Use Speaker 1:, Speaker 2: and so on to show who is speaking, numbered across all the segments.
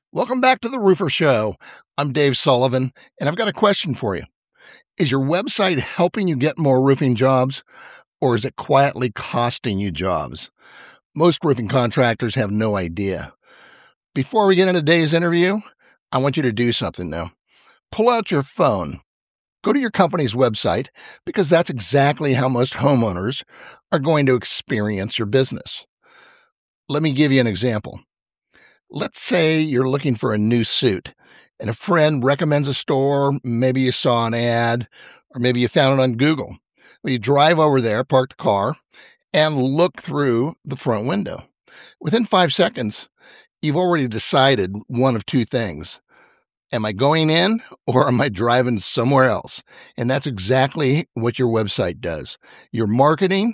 Speaker 1: Welcome back to The Roofer Show. I'm Dave Sullivan, and I've got a question for you. Is your website helping you get more roofing jobs, or is it quietly costing you jobs? Most roofing contractors have no idea. Before we get into today's interview, I want you to do something now. Pull out your phone. Go to your company's website, because that's exactly how most homeowners are going to experience your business. Let me give you an example. Let's say you're looking for a new suit and a friend recommends a store. Maybe you saw an ad, or maybe you found it on Google. Well, you drive over there, park the car, and look through the front window. Within 5 seconds, you've already decided one of two things. Am I going in, or am I driving somewhere else? And that's exactly what your website does. Your marketing,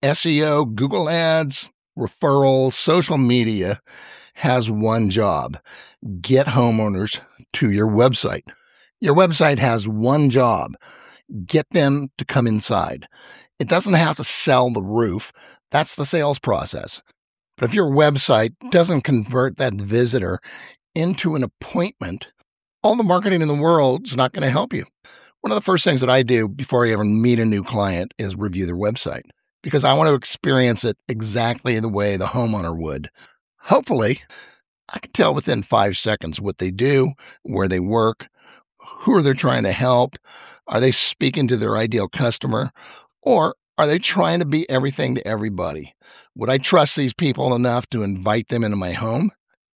Speaker 1: SEO, Google Ads, referrals, social media has one job: get homeowners to your website. Your website has one job: get them to come inside. It doesn't have to sell the roof. That's the sales process. But if your website doesn't convert that visitor into an appointment, all the marketing in the world is not going to help you. One of the first things that I do before I ever meet a new client is review their website, because I want to experience it exactly the way the homeowner would. Hopefully, I can tell within 5 seconds what they do, where they work, who are they trying to help, are they speaking to their ideal customer, or are they trying to be everything to everybody? Would I trust these people enough to invite them into my home?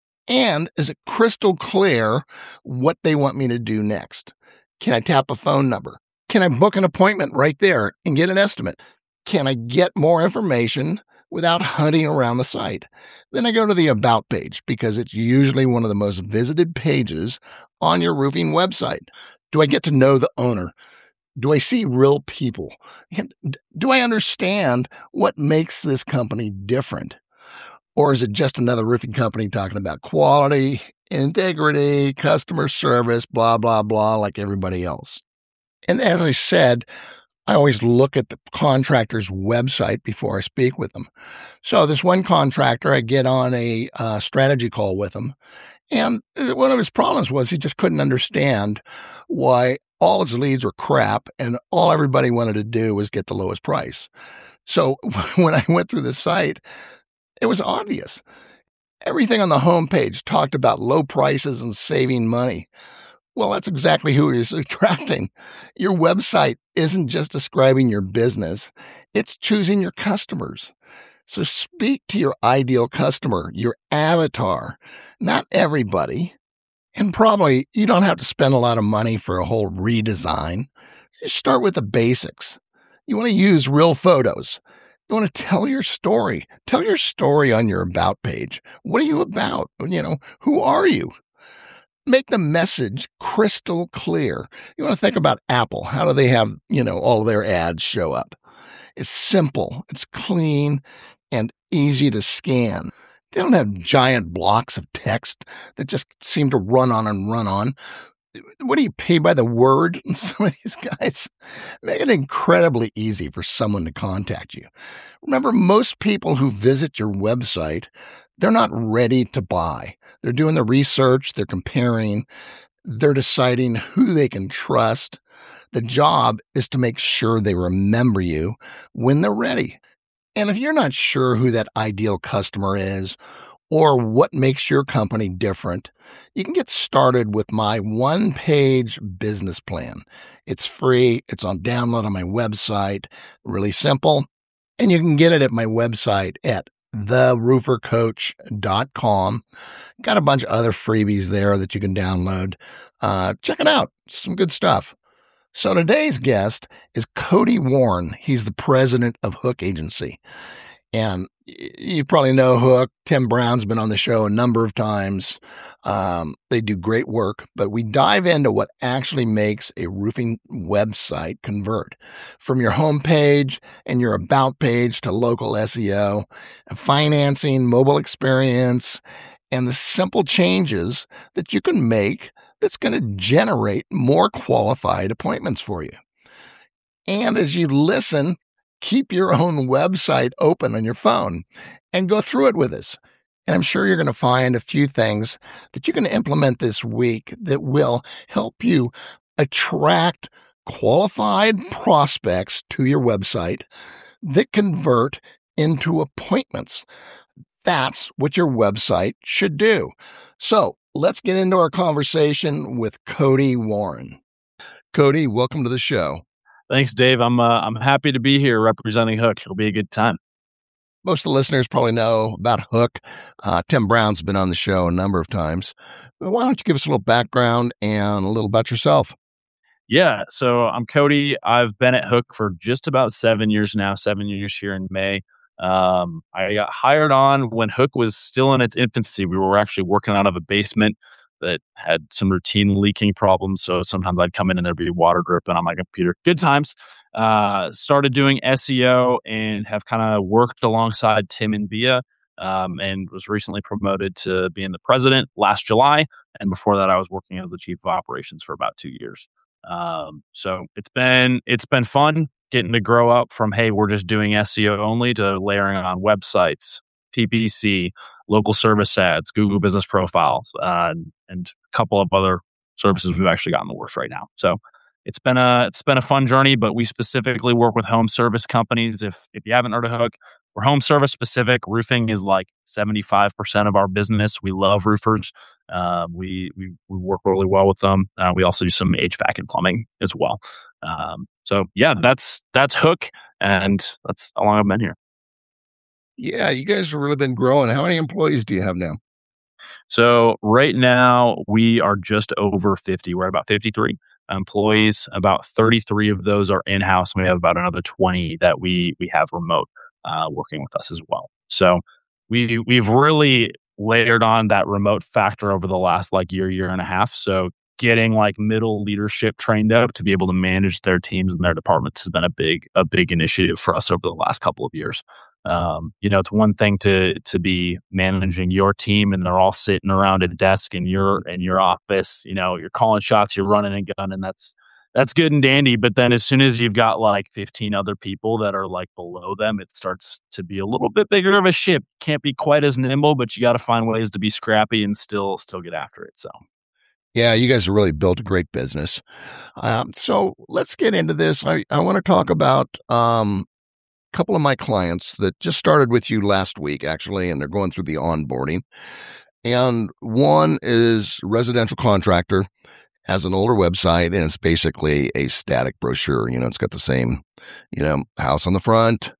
Speaker 1: And is it crystal clear what they want me to do next? Can I tap a phone number? Can I book an appointment right there and get an estimate? Can I get more information without hunting around the site? Then I go to the About page, because it's usually one of the most visited pages on your roofing website. Do I get to know the owner? Do I see real people? And do I understand what makes this company different? Or is it just another roofing company talking about quality, integrity, customer service, blah, blah, blah, like everybody else? And as I said, I always look at the contractor's website before I speak with them. So this one contractor, I get on a strategy call with him, and one of his problems was he just couldn't understand why all his leads were crap and all everybody wanted to do was get the lowest price. So when I went through the site, it was obvious. Everything on the homepage talked about low prices and saving money. Well, that's exactly who he's attracting. Your website isn't just describing your business, it's choosing your customers. So speak to your ideal customer, your avatar, not everybody. And probably you don't have to spend a lot of money for a whole redesign. Just start with the basics. You want to use real photos. You want to tell your story. Tell your story on your About page. What are you about? Who are you? Make the message crystal clear. You want to think about Apple. How do they have, all their ads show up? It's simple, it's clean, and easy to scan. They don't have giant blocks of text that just seem to run on and run on. What do you pay by the word? Some of these guys make it incredibly easy for someone to contact you. Remember, most people who visit your website, they're not ready to buy. They're doing the research, they're comparing, they're deciding who they can trust. The job is to make sure they remember you when they're ready. And if you're not sure who that ideal customer is, or what makes your company different, you can get started with my one-page business plan. It's free. It's on download on my website. Really simple. And you can get it at my website at theroofercoach.com. Got a bunch of other freebies there that you can download. Check it out. Some good stuff. So today's guest is Cody Warren. He's the president of Hook Agency. And you probably know Hook. Tim Brown's been on the show a number of times. They do great work, but we dive into what actually makes a roofing website convert from your homepage and your About page to local SEO, financing, mobile experience, and the simple changes that you can make that's going to generate more qualified appointments for you. And as you listen, keep your own website open on your phone and go through it with us. And I'm sure you're going to find a few things that you can implement this week that will help you attract qualified prospects to your website that convert into appointments. That's what your website should do. So let's get into our conversation with Cody Warren. Cody, welcome to the show.
Speaker 2: Thanks, Dave. I'm happy to be here representing Hook. It'll be a good time.
Speaker 1: Most of the listeners probably know about Hook. Tim Brown's been on the show a number of times. But why don't you give us a little background and a little about yourself?
Speaker 2: Yeah, so I'm Cody. I've been at Hook for just about 7 years now, 7 years here in May. I got hired on when Hook was still in its infancy. We were actually working out of a basement that had some routine leaking problems. So sometimes I'd come in and there'd be water dripping on my computer. Good times. Started doing SEO and have kind of worked alongside Tim and Bia, and was recently promoted to being the president last July. And before that, I was working as the chief of operations for about 2 years. So it's been fun getting to grow up from, hey, we're just doing SEO only, to layering on websites, PPC, local service ads, Google Business Profiles, and a couple of other services we've actually got in the works right now. So it's been a fun journey, but we specifically work with home service companies. If you haven't heard of Hook, we're home service specific. Roofing is like 75% of our business. We love roofers. We work really well with them. We also do some HVAC and plumbing as well. So yeah, that's Hook, and that's how long I've been here.
Speaker 1: Yeah, you guys have really been growing. How many employees do you have now?
Speaker 2: So right now we are just over 50. We're at about 53 employees. About 33 of those are in-house. And we have about another 20 that we have remote working with us as well. So we've really layered on that remote factor over the last like year and a half. So getting like middle leadership trained up to be able to manage their teams and their departments has been a big initiative for us over the last couple of years. It's one thing to be managing your team and they're all sitting around a desk in your office. You're calling shots, you're running and gunning. That's good and dandy. But then as soon as you've got like 15 other people that are like below them, it starts to be a little bit bigger of a ship. Can't be quite as nimble, but you got to find ways to be scrappy and still get after it. So.
Speaker 1: Yeah, you guys have really built a great business. So let's get into this. I want to talk about a couple of my clients that just started with you last week, actually, and they're going through the onboarding. And one is a residential contractor, has an older website, and it's basically a static brochure. It's got the same, house on the front,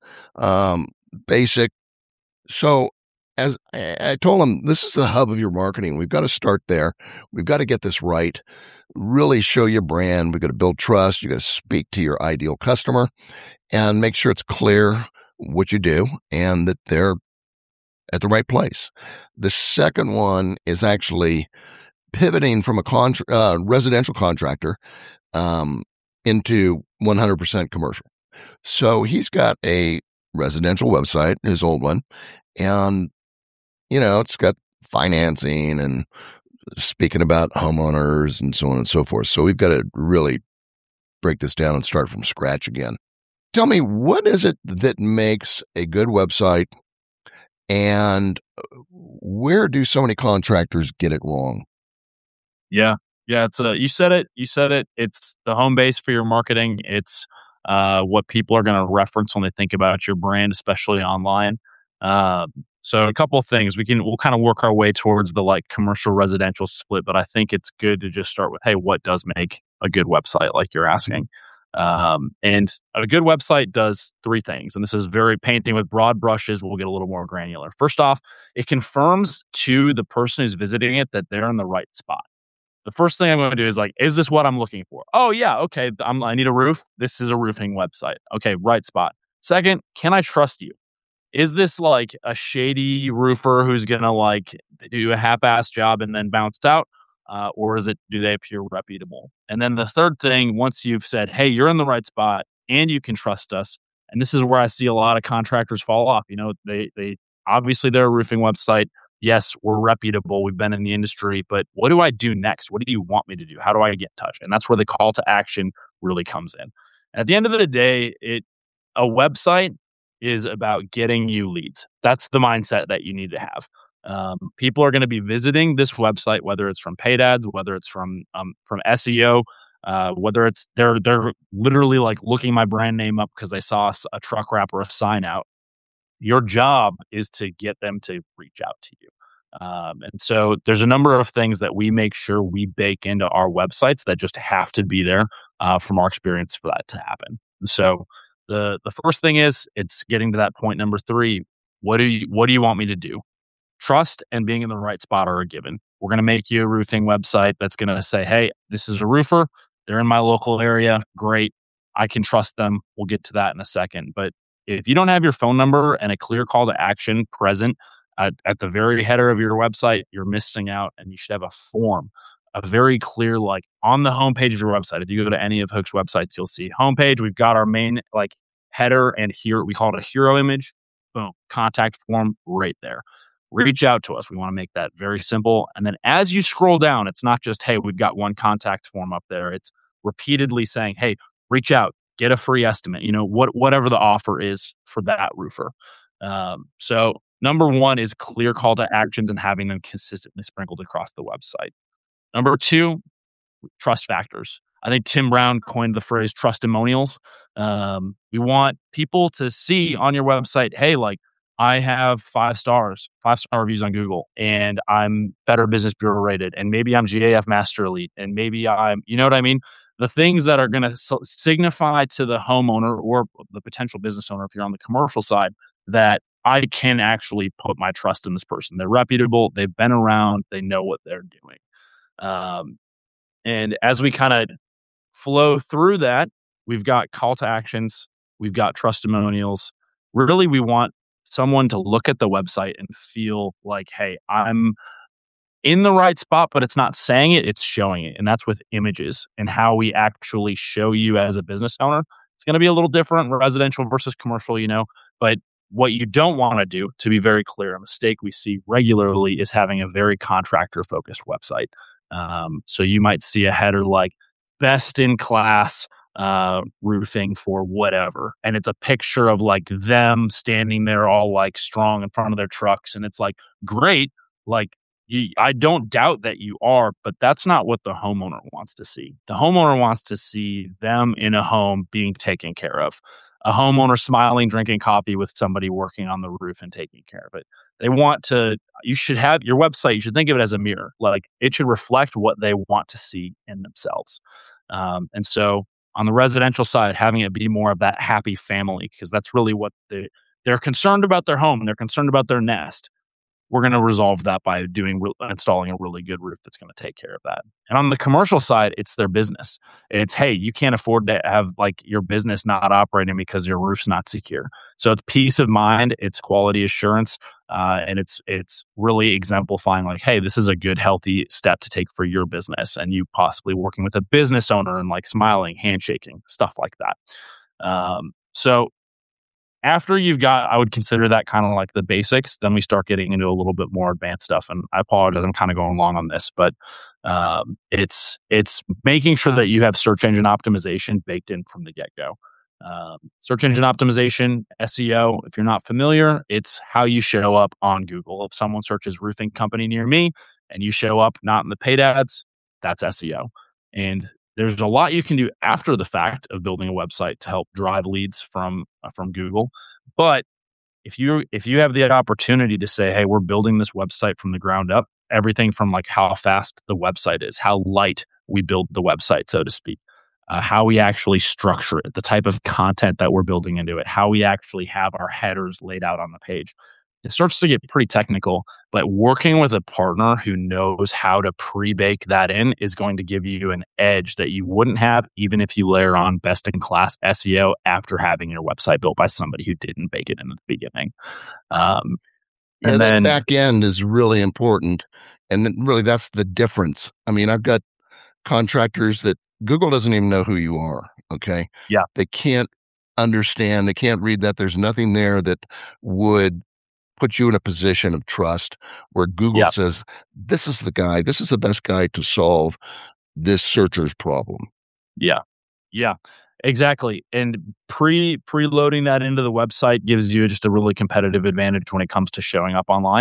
Speaker 1: basic. So as I told him, this is the hub of your marketing. We've got to start there. We've got to get this right, really show your brand. We've got to build trust. You've got to speak to your ideal customer and make sure it's clear what you do and that they're at the right place. The second one is actually pivoting from a residential contractor into 100% commercial. So he's got a residential website, his old one, and it's got financing and speaking about homeowners and so on and so forth. So we've got to really break this down and start from scratch again. Tell me, what is it that makes a good website, and where do so many contractors get it wrong?
Speaker 2: Yeah. It's you said it. It's the home base for your marketing. It's what people are going to reference when they think about your brand, especially online. So a couple of things we'll kind of work our way towards the like commercial residential split, but I think it's good to just start with, hey, what does make a good website, like you're asking? And a good website does three things, and this is very painting with broad brushes. We'll get a little more granular. First off, it confirms to the person who's visiting it that they're in the right spot. The first thing I'm going to do is like, is this what I'm looking for? Oh yeah, okay. I need a roof. This is a roofing website. Okay, right spot. Second, can I trust you? Is this like a shady roofer who's going to like do a half-ass job and then bounce out? Or do they appear reputable? And then the third thing, once you've said, hey, you're in the right spot and you can trust us. And this is where I see a lot of contractors fall off. They obviously they're a roofing website. Yes, we're reputable. We've been in the industry, but what do I do next? What do you want me to do? How do I get in touch? And that's where the call to action really comes in. At the end of the day, a website is about getting you leads. That's the mindset that you need to have. People are going to be visiting this website, whether it's from paid ads, whether it's from SEO, whether it's they're literally like looking my brand name up because they saw a truck wrap or a sign out. Your job is to get them to reach out to you. And so there's a number of things that we make sure we bake into our websites that just have to be there from our experience for that to happen. And so the first thing is it's getting to that point number 3. What do you want me to do? Trust and being in the right spot are a given. We're going to make you a roofing website that's going to say, hey, this is a roofer. They're in my local area. Great. I can trust them. We'll get to that in a second. But if you don't have your phone number and a clear call to action present at the very header of your website, you're missing out. And you should have a form, a very clear, like on the homepage of your website. If you go to any of Hook's websites, you'll see homepage. We've got our main like header, and here we call it a hero image. Boom, contact form right there. Reach out to us. We want to make that very simple. And then as you scroll down, it's not just, hey, we've got one contact form up there. It's repeatedly saying, hey, reach out, get a free estimate, whatever the offer is for that roofer. So number 1 is clear call to actions and having them consistently sprinkled across the website. Number 2, trust factors. I think Tim Brown coined the phrase trustimonials. We want people to see on your website, hey, like, I have 5-star reviews on Google, and I'm Better Business Bureau rated, and maybe I'm GAF Master Elite, and maybe I'm, you know what I mean? The things that are going to signify to the homeowner or the potential business owner, if you're on the commercial side, that I can actually put my trust in this person. They're reputable. They've been around. They know what they're doing. And as we kind of flow through that, we've got call to actions. We've got testimonials. Really, we want someone to look at the website and feel like, hey, I'm in the right spot, but it's not saying it, it's showing it. And that's with images and how we actually show you as a business owner. It's going to be a little different, residential versus commercial, but what you don't want to do, to be very clear, a mistake we see regularly is having a very contractor focused website. So you might see a header like best in class roofing for whatever. And it's a picture of like them standing there all like strong in front of their trucks. And it's like, great. Like, I don't doubt that you are, but that's not what the homeowner wants to see. The homeowner wants to see them in a home being taken care of. A homeowner smiling, drinking coffee with somebody working on the roof and taking care of it. They want to, you should have your website, you should think of it as a mirror. Like, it should reflect what they want to see in themselves. And so on the residential side, having it be more of that happy family, because that's really what they're concerned about their home and they're concerned about their nest. We're going to resolve that by installing a really good roof that's going to take care of that. And on the commercial side, it's their business. It's, hey, you can't afford to have like your business not operating because your roof's not secure. So it's peace of mind, it's quality assurance, and it's really exemplifying like, hey, this is a good, healthy step to take for your business, and you possibly working with a business owner and like smiling, handshaking, stuff like that. So after you've got, I would consider that kind of like the basics, then we start getting into a little bit more advanced stuff. And I apologize, I'm kind of going long on this, but it's making sure that you have search engine optimization baked in from the get-go. Search engine optimization, SEO, if you're not familiar, it's how you show up on Google. If someone searches roofing company near me and you show up not in the paid ads, that's SEO. And there's a lot you can do after the fact of building a website to help drive leads from Google. But if you have the opportunity to say, hey, we're building this website from the ground up, everything from like how fast the website is, how light we build the website, so to speak, how we actually structure it, the type of content that we're building into it, how we actually have our headers laid out on the page. It starts to get pretty technical, but working with a partner who knows how to pre-bake that in is going to give you an edge that you wouldn't have even if you layer on best-in-class SEO after having your website built by somebody who didn't bake it in the beginning.
Speaker 1: And then that back end is really important. And then really that's the difference. I mean, I've got contractors that Google doesn't even know who you are. Okay.
Speaker 2: Yeah.
Speaker 1: They can't understand. They can't read that. There's nothing there that would put you in a position of trust where Google says, this is the guy, this is the best guy to solve this searcher's problem.
Speaker 2: Yeah. Yeah, exactly. And preloading that into the website gives you just a really competitive advantage when it comes to showing up online.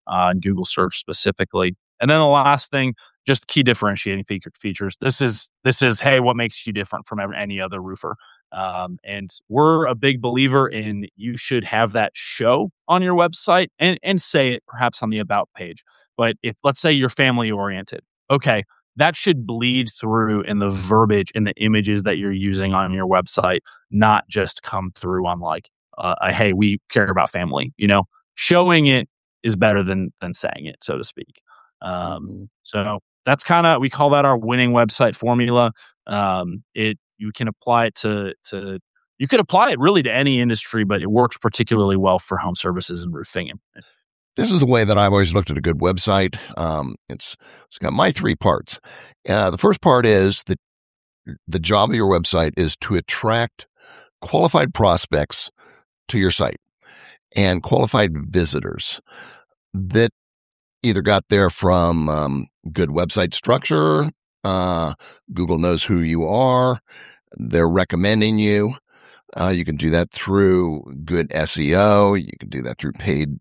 Speaker 2: Google search specifically. And then the last thing, just key differentiating features. This is hey, what makes you different from any other roofer? And we're a big believer in you should have that show on your website and say it perhaps on the about page. But if let's say you're family oriented, okay, that should bleed through in the verbiage and the images that you're using on your website, not just come through on like hey, we care about family. Showing it is better than saying it, so to speak. So that's kind of, we call that our winning website formula. You can apply it to you could apply it really to any industry, but it works particularly well for home services and roofing.
Speaker 1: This is the way that I've always looked at a good website. It's got my three parts. The first part is that the job of your website is to attract qualified prospects to your site and qualified visitors that either got there from good website structure, Google knows who you are, they're recommending you. You can do that through good SEO. You can do that through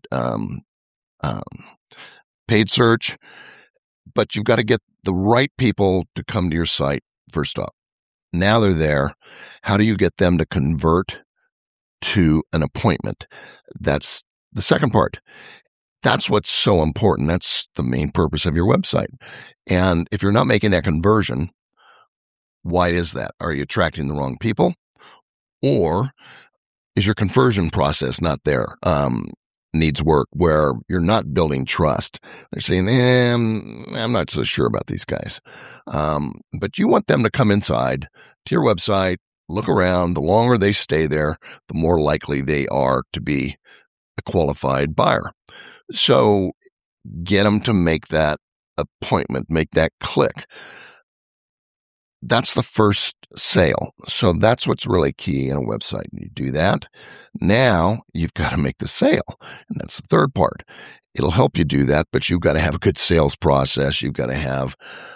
Speaker 1: paid search, but you've got to get the right people to come to your site first off. Now they're there. How do you get them to convert to an appointment? That's the second part. That's what's so important. That's the main purpose of your website. And if you're not making that conversion, why is that? Are you attracting the wrong people? Or is your conversion process not there? Needs work, where you're not building trust. They're saying, I'm not so sure about these guys. But you want them to come inside to your website, look around. The longer they stay there, the more likely they are to be a qualified buyer. So get them to make that appointment, make that click. That's the first sale. So that's what's really key in a website. You do that. Now you've got to make the sale. And that's the third part. It'll help you do that, but you've got to have a good sales process. You've got to have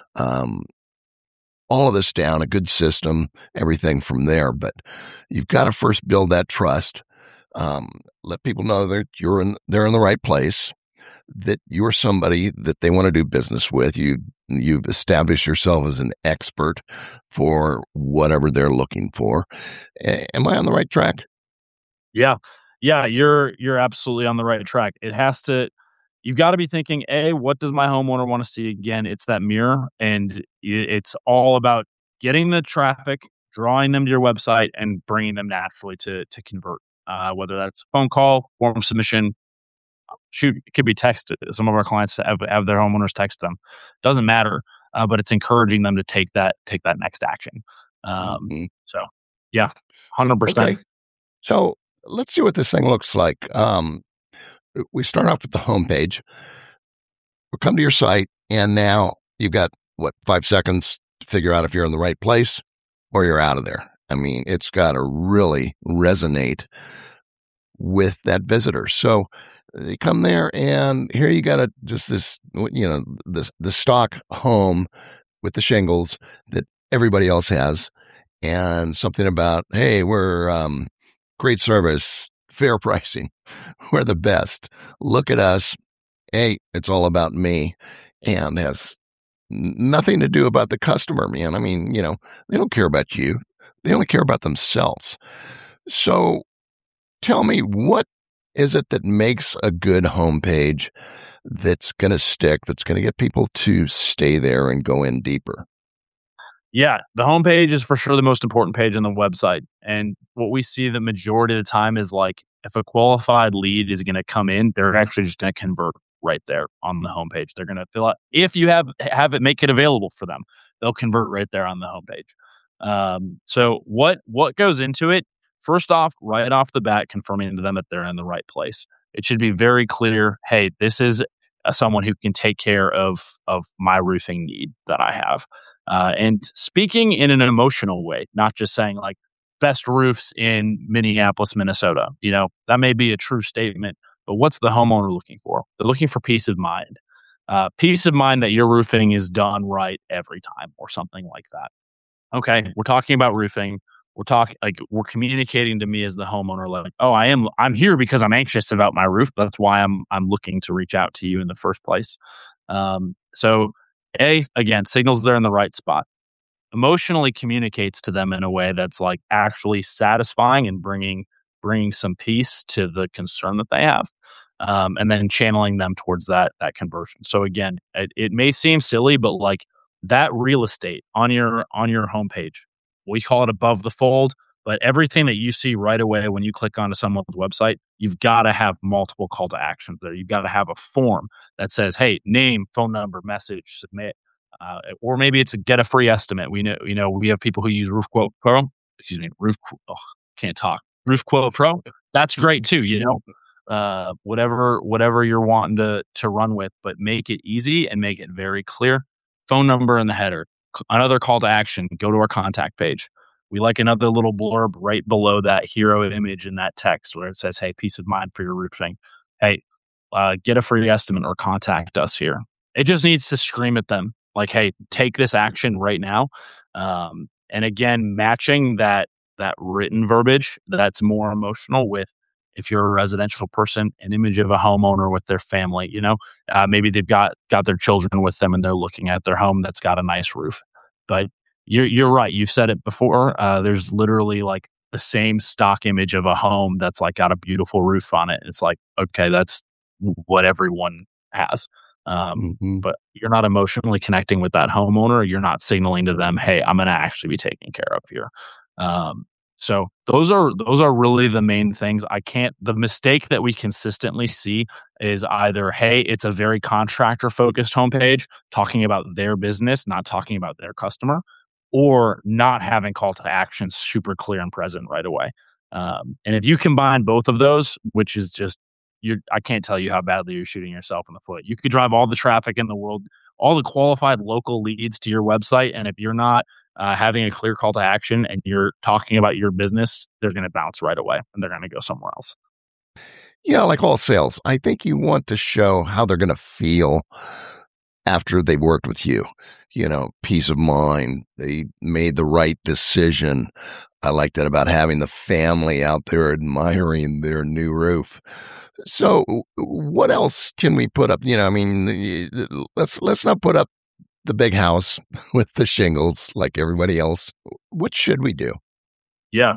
Speaker 1: all of this down, a good system, everything from there. But you've got to first build that trust. Let people know that they're in the right place, that you're somebody that they want to do business with. You've established yourself as an expert for whatever they're looking for. Am I on the right track?
Speaker 2: Yeah. Yeah, you're absolutely on the right track. You've got to be thinking, what does my homeowner want to see? Again, it's that mirror, and it's all about getting the traffic, drawing them to your website, and bringing them naturally to convert. Whether that's phone call, form submission, shoot, it could be texted. Some of our clients have their homeowners text them. Doesn't matter, but it's encouraging them to take that next action. So, yeah, 100%.
Speaker 1: Okay. So let's see what this thing looks like. We start off with the homepage. We'll come to your site, and now you've got, 5 seconds to figure out if you're in the right place or you're out of there. I mean, it's got to really resonate with that visitor. So you come there, and here you got just this, the stock home with the shingles that everybody else has, and something about, hey, we're great service, fair pricing, we're the best. Look at us. Hey, it's all about me, and has nothing to do about the customer, man. I mean, they don't care about you. They only care about themselves. So tell me, what is it that makes a good homepage that's going to stick, that's going to get people to stay there and go in deeper?
Speaker 2: Yeah, the homepage is for sure the most important page on the website. And what we see the majority of the time is, like, if a qualified lead is going to come in, they're actually just going to convert right there on the homepage. They're going to fill out, if you have it, make it available for them, they'll convert right there on the homepage. So what goes into it? First off, right off the bat, confirming to them that they're in the right place. It should be very clear, hey, this is someone who can take care of my roofing need that I have. And speaking in an emotional way, not just saying like best roofs in Minneapolis, Minnesota. That may be a true statement, but what's the homeowner looking for? They're looking for peace of mind. Peace of mind that your roofing is done right every time or something like that. Okay, we're talking about roofing. we're communicating to me as the homeowner, like, oh, I'm here because I'm anxious about my roof. That's why I'm looking to reach out to you in the first place. So again, signals they're in the right spot, emotionally communicates to them in a way that's like actually satisfying and bringing some peace to the concern that they have, and then channeling them towards that conversion. So again, it may seem silly, but like that real estate on your homepage, we call it above the fold. But everything that you see right away when you click onto someone's website, you've got to have multiple call to actions there. You've got to have a form that says, "Hey, name, phone number, message, submit." Or maybe it's a get a free estimate. We have people who use Roof Quote Pro. Excuse me, can't talk. Roof Quote Pro. That's great too. Whatever you're wanting to run with, but make it easy and make it very clear. Phone number in the header. Another call to action. Go to our contact page. We like another little blurb right below that hero image in that text where it says, "Hey, peace of mind for your roofing. Hey, get a free estimate or contact us here." It just needs to scream at them like, "Hey, take this action right now." And again, matching that written verbiage that's more emotional with, if you're a residential person, an image of a homeowner with their family. Maybe they've got their children with them and they're looking at their home that's got a nice roof. But you're right. You've said it before. There's literally like the same stock image of a home that's like got a beautiful roof on it. It's like, okay, that's what everyone has. But you're not emotionally connecting with that homeowner. You're not signaling to them, "Hey, I'm going to actually be taken care of here." So those are really the main things. The mistake that we consistently see is either, hey, it's a very contractor focused homepage talking about their business, not talking about their customer, or not having call to action super clear and present right away. And if you combine both of those, which is just, I can't tell you how badly you're shooting yourself in the foot. You could drive all the traffic in the world, all the qualified local leads to your website, and if you're not having a clear call to action and you're talking about your business, they're going to bounce right away and they're going to go somewhere else.
Speaker 1: Yeah, like all sales, I think you want to show how they're going to feel after they've worked with you. Peace of mind. They made the right decision. I like that about having the family out there admiring their new roof. So what else can we put up? Let's not put up the big house with the shingles like everybody else. What should we do?
Speaker 2: Yeah.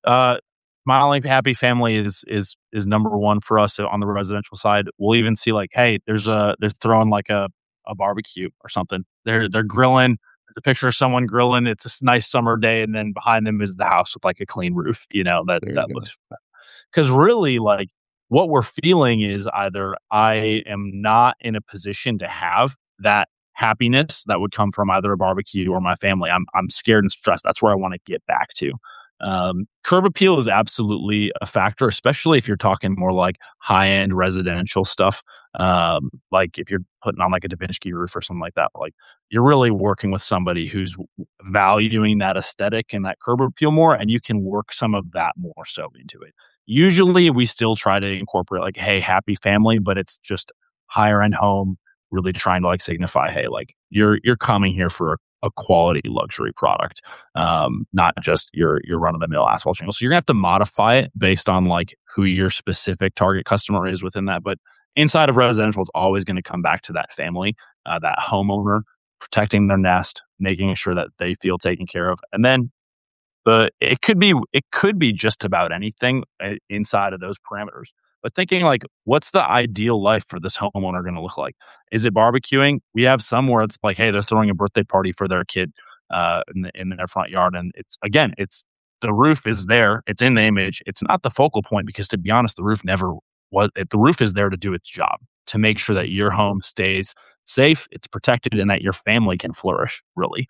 Speaker 2: Smiling, happy family is number one for us on the residential side. We'll even see like, hey, they're throwing like a barbecue or something. They're grilling. There's a picture of someone grilling. It's a nice summer day, and then behind them is the house with like a clean roof. That looks. Because really, like, what we're feeling is either I am not in a position to have that happiness that would come from either a barbecue or my family. I'm scared and stressed. That's where I want to get back to. Curb appeal is absolutely a factor, especially if you're talking more like high-end residential stuff. Like if you're putting on like a Da Vinci roof or something like that, like you're really working with somebody who's valuing that aesthetic and that curb appeal more, and you can work some of that more so into it. Usually we still try to incorporate like, hey, happy family, but it's just higher end home, really trying to like signify, hey, like you're coming here for a quality luxury product, not just your run of the mill asphalt shingle. So you're gonna have to modify it based on like who your specific target customer is within that. But inside of residential, it's always going to come back to that family, that homeowner, protecting their nest, making sure that they feel taken care of, and then it could be just about anything inside of those parameters. But thinking like, what's the ideal life for this homeowner going to look like? Is it barbecuing? We have some where it's like, hey, they're throwing a birthday party for their kid in their front yard, and it's the roof is there, it's in the image, it's not the focal point because, to be honest, the roof never was. The roof is there to do its job, to make sure that your home stays safe, it's protected, and that your family can flourish. Really,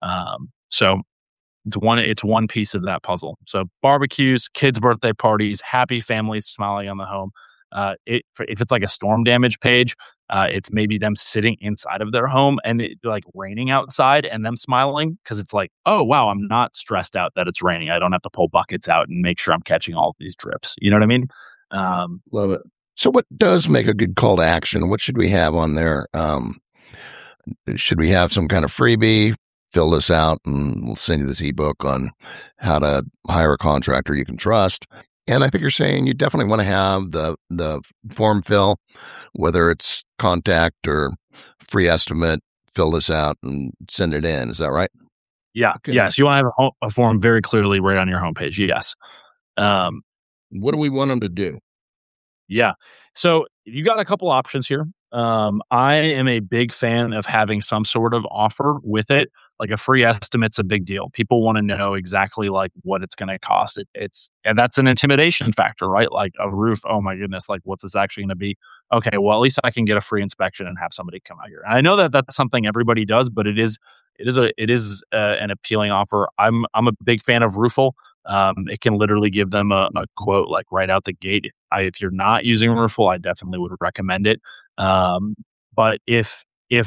Speaker 2: so. It's one piece of that puzzle. So barbecues, kids' birthday parties, happy families smiling on the home. If it's like a storm damage page, it's maybe them sitting inside of their home and it like raining outside and them smiling because it's like, oh wow, I'm not stressed out that it's raining. I don't have to pull buckets out and make sure I'm catching all of these drips. You know what I mean?
Speaker 1: Love it. So what does make a good call to action? What should we have on there? Should we have some kind of freebie fill this out and we'll send you this ebook on how to hire a contractor you can trust. And I think you're saying you definitely want to have the form fill, whether it's contact or free estimate, fill this out and send it in. Is that right?
Speaker 2: Yeah.
Speaker 1: Okay.
Speaker 2: Yes. You want to have a form very clearly right on your homepage. Yes.
Speaker 1: What do we want them to do?
Speaker 2: Yeah. So you got a couple options here. I am a big fan of having some sort of offer with it. Like a free estimate's a big deal. People want to know exactly like what it's going to cost. And that's an intimidation factor, right? Like a roof. Oh my goodness. Like what's this actually going to be? Okay. Well, at least I can get a free inspection and have somebody come out here. And I know that that's something everybody does, but it is an appealing offer. I'm a big fan of Roofle. It can literally give them a quote like right out the gate. If you're not using Roofle, I definitely would recommend it. But if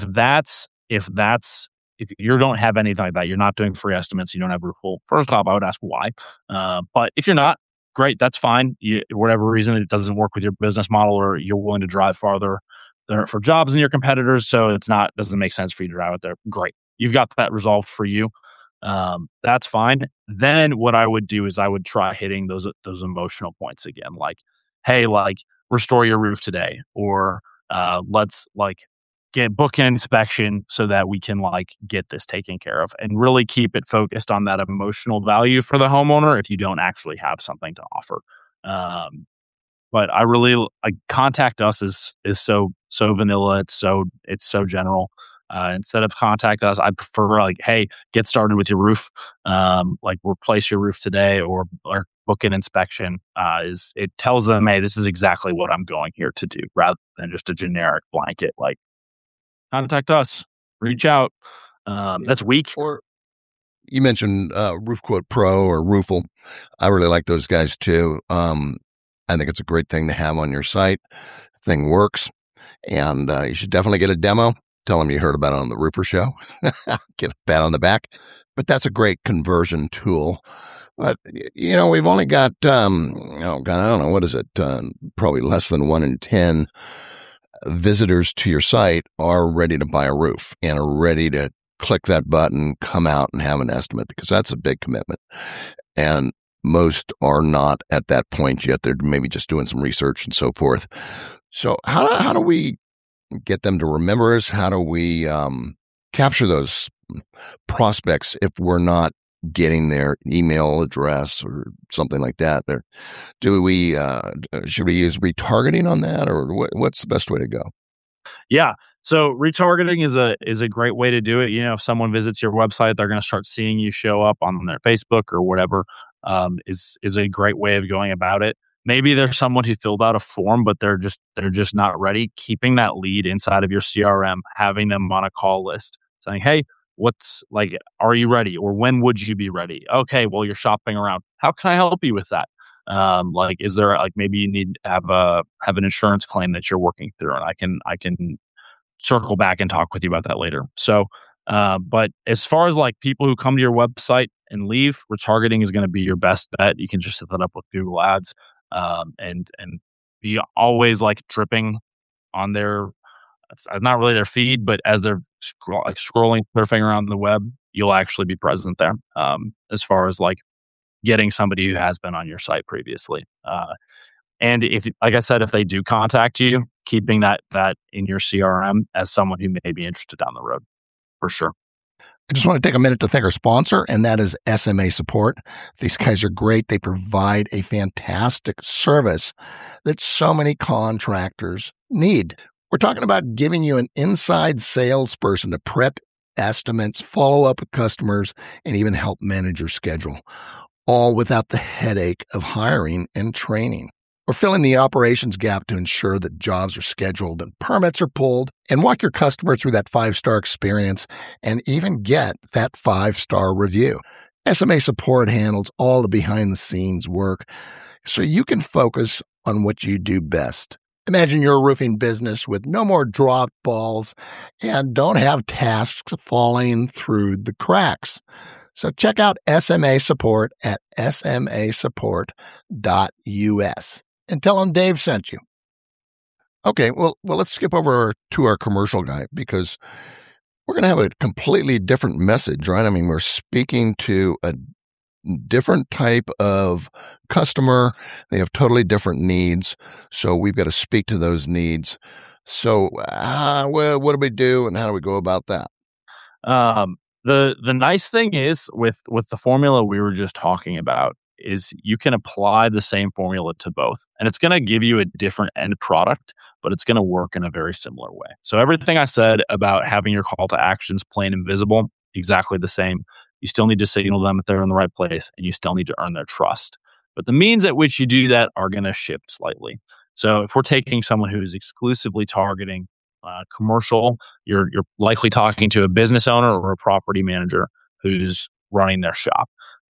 Speaker 2: you don't have anything like that, you're not doing free estimates, you don't have Roofle. First off, I would ask why. But if you're not, great, that's fine. Whatever reason it doesn't work with your business model, or you're willing to drive farther for jobs than your competitors, so doesn't make sense for you to drive out there. Great, you've got that resolved for you. That's fine. Then what I would do is I would try hitting those emotional points again, like, hey, like restore your roof today, or let's like book an inspection so that we can like get this taken care of, and really keep it focused on that emotional value for the homeowner if you don't actually have something to offer. But I really like contact us is so vanilla. It's so general. Instead of contact us, I prefer like, hey, get started with your roof. Like replace your roof today, or book an inspection. It tells them, hey, this is exactly what I'm going here to do, rather than just a generic blanket. Like, contact us, reach out. That's weak.
Speaker 1: Or you mentioned Roof Quote Pro or Roofle. I really like those guys too. I think it's a great thing to have on your site. Thing works, and you should definitely get a demo. Tell them you heard about it on the Roofer Show. Get a pat on the back. But that's a great conversion tool. But, we've only got, oh God, I don't know, what is it? Probably less than 1 in 10 visitors to your site are ready to buy a roof and are ready to click that button, come out and have an estimate, because that's a big commitment. And most are not at that point yet. They're maybe just doing some research and so forth. So how do we get them to remember us? How do we capture those prospects if we're not getting their email address or something like that? Or should we use retargeting on that, or what's the best way to go?
Speaker 2: Yeah. So retargeting is a great way to do it. If someone visits your website, they're going to start seeing you show up on their Facebook or whatever. Is a great way of going about it. Maybe there's someone who filled out a form, but they're just not ready. Keeping that lead inside of your CRM, having them on a call list, saying, "Hey, are you ready? Or when would you be ready? Okay, well, you're shopping around. How can I help you with that? Is there maybe you need to have an insurance claim that you're working through, and I can circle back and talk with you about that later." So, but as far as like people who come to your website and leave, retargeting is going to be your best bet. You can just set that up with Google Ads, and be always like dripping on their, it's not really their feed, but as they're scrolling, surfing around the web, you'll actually be present there. As far as like getting somebody who has been on your site previously. And if, like I said, if they do contact you, keeping that in your CRM as someone who may be interested down the road, for sure.
Speaker 1: I just want to take a minute to thank our sponsor, and that is SMA Support. These guys are great. They provide a fantastic service that so many contractors need. We're talking about giving you an inside salesperson to prep estimates, follow up with customers, and even help manage your schedule, all without the headache of hiring and training. Or filling the operations gap to ensure that jobs are scheduled and permits are pulled, and walk your customer through that 5-star experience and even get that 5-star review. SMA Support handles all the behind-the-scenes work so you can focus on what you do best. Imagine your roofing business with no more drop balls and don't have tasks falling through the cracks. So check out SMA Support at smasupport.us. And tell them Dave sent you. Okay, well, let's skip over to our commercial guy, because We're going to have a completely different message, right? I mean, we're speaking to a different type of customer. They have totally different needs. So we've got to speak to those needs. So, well, what do we do and how do we go about that?
Speaker 2: The nice thing is with the formula we were just talking about is you can apply the same formula to both, and it's going to give you a different end product, but it's going to work in a very similar way. So everything I said about having your call to actions plain and visible, exactly the same. You still need to signal them that they're in the right place, and you still need to earn their trust. But the means at which you do that are going to shift slightly. So if we're taking someone who's exclusively targeting commercial, you're likely talking to a business owner or a property manager who's running their shop.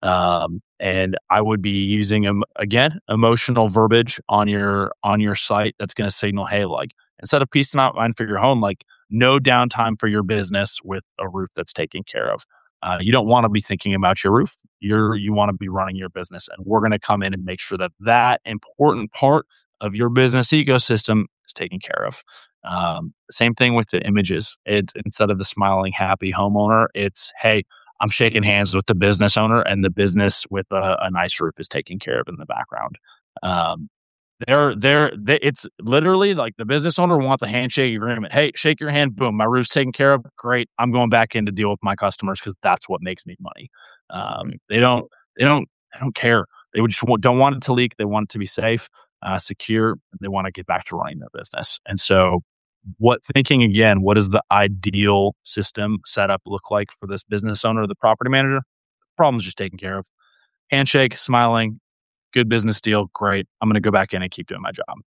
Speaker 2: And I would be using again emotional verbiage on your site that's going to signal, hey, like instead of peace not mind for your home, like no downtime for your business with a roof that's taken care of. You don't want to be thinking about your roof. You want to be running your business, and we're going to come in and make sure that that important part of your business ecosystem is taken care of. Same thing with the images. It's instead of the smiling, happy homeowner, it's, hey, I'm shaking hands with the business owner, and the business with a nice roof is taken care of in the background. Um, it's literally like the business owner wants a handshake agreement. Hey, shake your hand. Boom. My roof's taken care of. Great. I'm going back in to deal with my customers because that's what makes me money. They don't care. They just don't want it to leak. They want it to be safe, secure. They want to get back to running their business. And so what does the ideal system setup look like for this business owner or the property manager? The problem's just taken care of. Handshake, smiling, good business deal, great. I'm going to go back in and keep doing my job.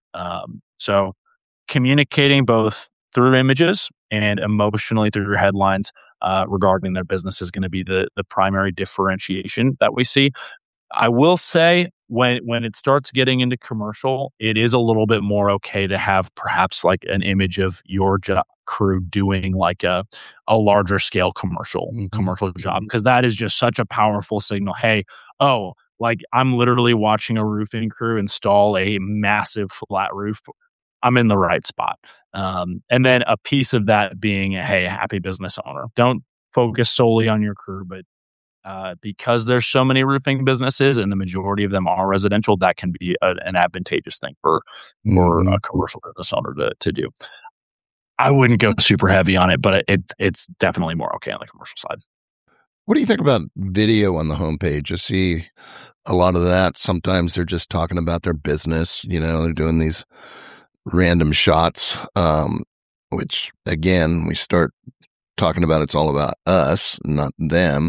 Speaker 2: So communicating both through images and emotionally through your headlines regarding their business is going to be the primary differentiation that we see. I will say when it starts getting into commercial, it is a little bit more okay to have perhaps like an image of your crew doing like a larger scale commercial job, because that is just such a powerful signal. Hey, oh, like I'm literally watching a roofing crew install a massive flat roof. I'm in the right spot. And then a piece of that being, hey, a happy business owner. Don't focus solely on your crew, but because there's so many roofing businesses and the majority of them are residential, that can be an advantageous thing for a commercial business owner to do. I wouldn't go super heavy on it, but it's definitely more okay on the commercial side.
Speaker 1: What do you think about video on the homepage? You see a lot of that. Sometimes they're just talking about their business. They're doing these random shots, which again, we start talking about it's all about us, not them.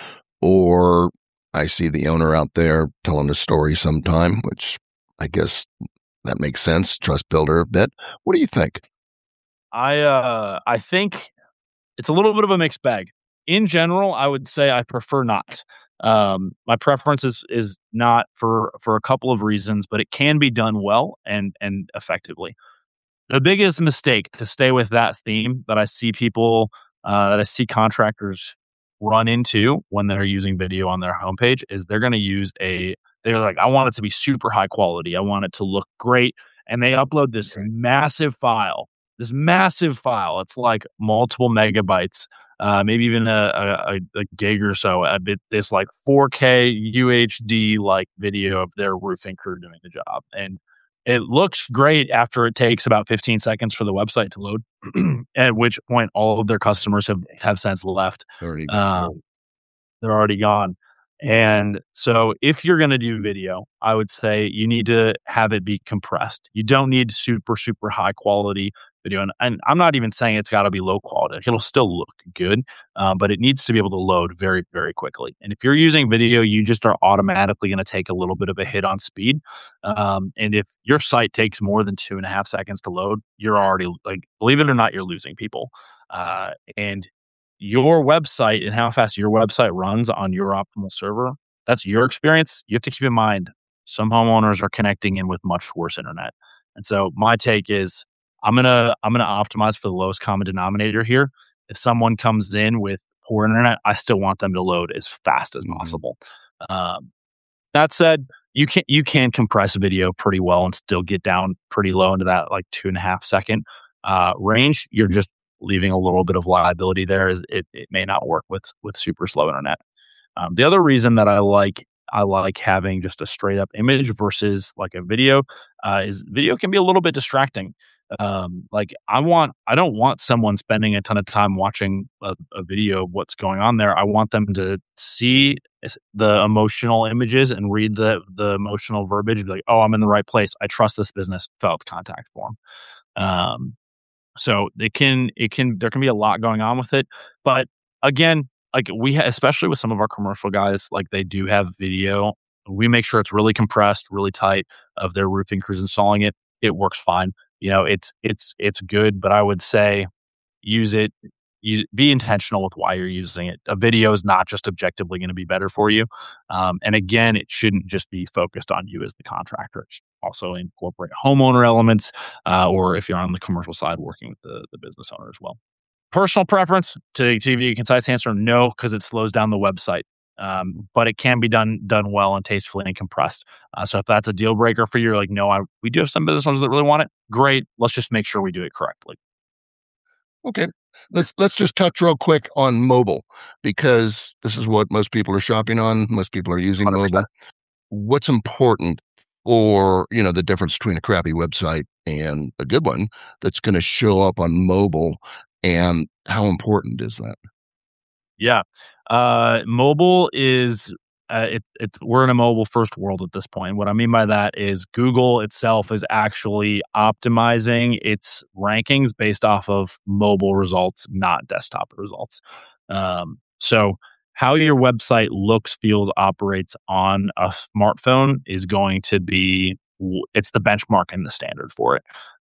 Speaker 1: Or I see the owner out there telling a story sometime, which I guess that makes sense. Trust builder a bit. What do you think?
Speaker 2: I think it's a little bit of a mixed bag. In general, I would say I prefer not. My preference is not for a couple of reasons, but it can be done well and effectively. The biggest mistake, to stay with that theme, that I see contractors run into when they're using video on their homepage is they're going to use they're like, I want it to be super high quality. I want it to look great. And they upload this massive file. It's like multiple megabytes, maybe even a gig or so. This like 4K UHD like video of their roofing crew doing the job. And it looks great after it takes about 15 seconds for the website to load, at which point all of their customers have since left.
Speaker 1: They're
Speaker 2: already gone. And so if you're going to do video, I would say you need to have it be compressed. You don't need super, super high quality video. And I'm not even saying it's got to be low quality. It'll still look good, but it needs to be able to load very, very quickly. And if you're using video, you just are automatically going to take a little bit of a hit on speed. And if your site takes more than 2.5 seconds to load, you're already, like, believe it or not, you're losing people. And your website and how fast your website runs on your optimal server, that's your experience. You have to keep in mind some homeowners are connecting in with much worse internet. And so my take is I'm gonna optimize for the lowest common denominator here. If someone comes in with poor internet, I still want them to load as fast as possible. That said, you can compress video pretty well and still get down pretty low into that like 2.5 second range. You're just leaving a little bit of liability there is it may not work with super slow internet. The other reason that I like having just a straight up image versus like a video is video can be a little bit distracting. Like I don't want someone spending a ton of time watching a video of what's going on there. I want them to see the emotional images and read the emotional verbiage. Be like, oh, I'm in the right place. I trust this business. Fill out the contact form. Um, so there can be a lot going on with it, but again, like especially with some of our commercial guys, like they do have video. We make sure it's really compressed, really tight of their roofing crews installing it. It works fine. It's good, but I would say use it. Be intentional with why you're using it. A video is not just objectively going to be better for you, and again, it shouldn't just be focused on you as the contractor. It should also incorporate homeowner elements, or if you're on the commercial side, working with the business owner as well. Personal preference to give you a concise answer, no, because it slows down the website. But it can be done well and tastefully and compressed. So if that's a deal breaker for you, you're like, no, we do have some business owners that really want it. Great, let's just make sure we do it correctly.
Speaker 1: Okay. Let's just touch real quick on mobile, because this is what most people are shopping on. Most people are using
Speaker 2: 100%.
Speaker 1: mobile. What's important, or the difference between a crappy website and a good one that's going to show up on mobile, and how important is that?
Speaker 2: Yeah. Mobile is it's we're in a mobile first world at this point. What I mean by that is Google itself is actually optimizing its rankings based off of mobile results, not desktop results. So how your website looks, feels, operates on a smartphone is going to be it's the benchmark and the standard for it.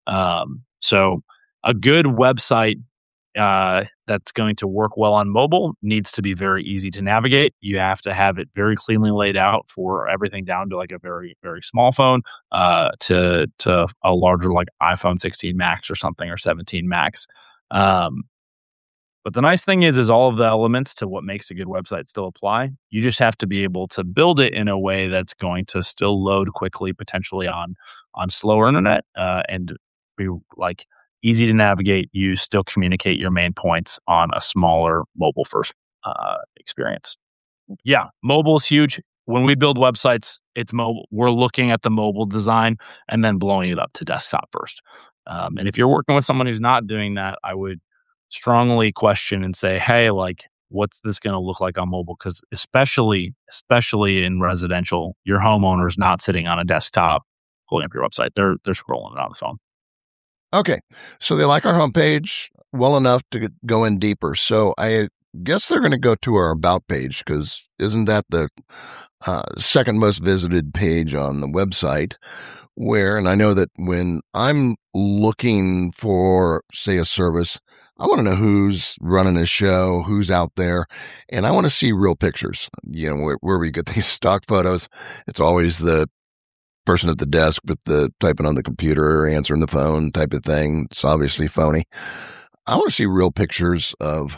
Speaker 2: So a good website that's going to work well on mobile needs to be very easy to navigate. You have to have it very cleanly laid out for everything down to like a very, very small phone to a larger like iPhone 16 Max or something, or 17 Max. Um, but the nice thing is all of the elements to what makes a good website still apply. You just have to be able to build it in a way that's going to still load quickly, potentially on slower internet, and be like easy to navigate. You still communicate your main points on a smaller mobile first experience. Yeah, mobile is huge. When we build websites, it's mobile. We're looking at the mobile design and then blowing it up to desktop first. And if you're working with someone who's not doing that, I would strongly question and say, hey, like, what's this going to look like on mobile? Because especially in residential, your homeowner is not sitting on a desktop pulling up your website. They're scrolling it on the phone.
Speaker 1: Okay, so they like our homepage well enough to go in deeper. So I guess they're going to go to our About page, because isn't that the second most visited page on the website? And I know that when I'm looking for, say, a service, I want to know who's running a show, who's out there, and I want to see real pictures. Where we get these stock photos, it's always the person at the desk with the typing on the computer or answering the phone type of thing. It's obviously phony. I want to see real pictures of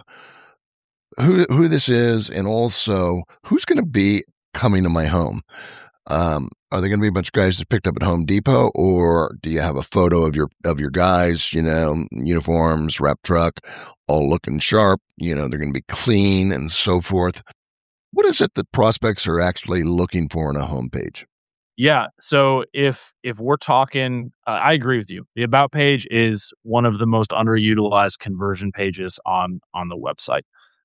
Speaker 1: who this is, and also who's going to be coming to my home. Are they going to be a bunch of guys that picked up at Home Depot, or do you have a photo of your guys, uniforms, wrap truck, all looking sharp, they're going to be clean and so forth? What is it that prospects are actually looking for in a homepage?
Speaker 2: Yeah. So if we're talking, I agree with you. The About page is one of the most underutilized conversion pages on the website.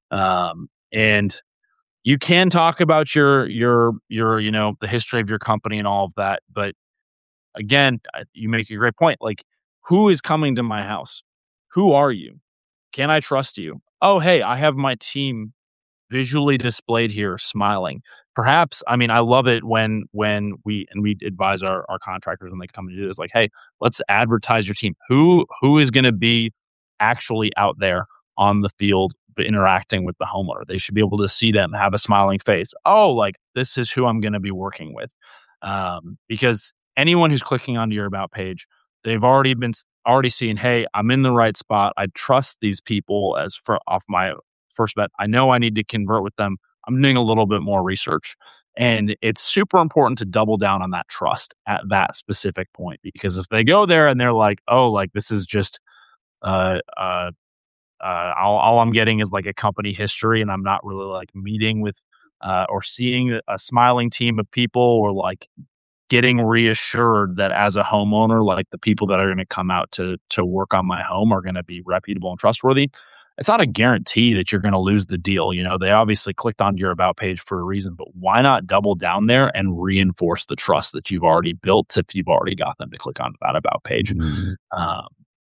Speaker 2: And you can talk about your the history of your company and all of that, but again, you make a great point. Like, who is coming to my house? Who are you? Can I trust you? Oh, hey, I have my team visually displayed here, smiling. Perhaps, I mean, I love it when we advise our contractors when they come and do this, like, hey, let's advertise your team. Who is going to be actually out there on the field interacting with the homeowner? They should be able to see them, have a smiling face. Oh, like, this is who I'm going to be working with. Because anyone who's clicking onto your About page, they've already seen, hey, I'm in the right spot. I trust these people off my first bet. I know I need to convert with them. I'm doing a little bit more research. And it's super important to double down on that trust at that specific point, because if they go there and they're like, oh, like, this is just all I'm getting is like a company history, and I'm not really like meeting with or seeing a smiling team of people, or like getting reassured that as a homeowner, like the people that are going to come out to work on my home are going to be reputable and trustworthy. It's not a guarantee that you're going to lose the deal. You know, they obviously clicked onto your about page for a reason, but why not double down there and reinforce the trust that you've already built if you've already got them to click on that about page?
Speaker 1: Mhm.
Speaker 2: Um,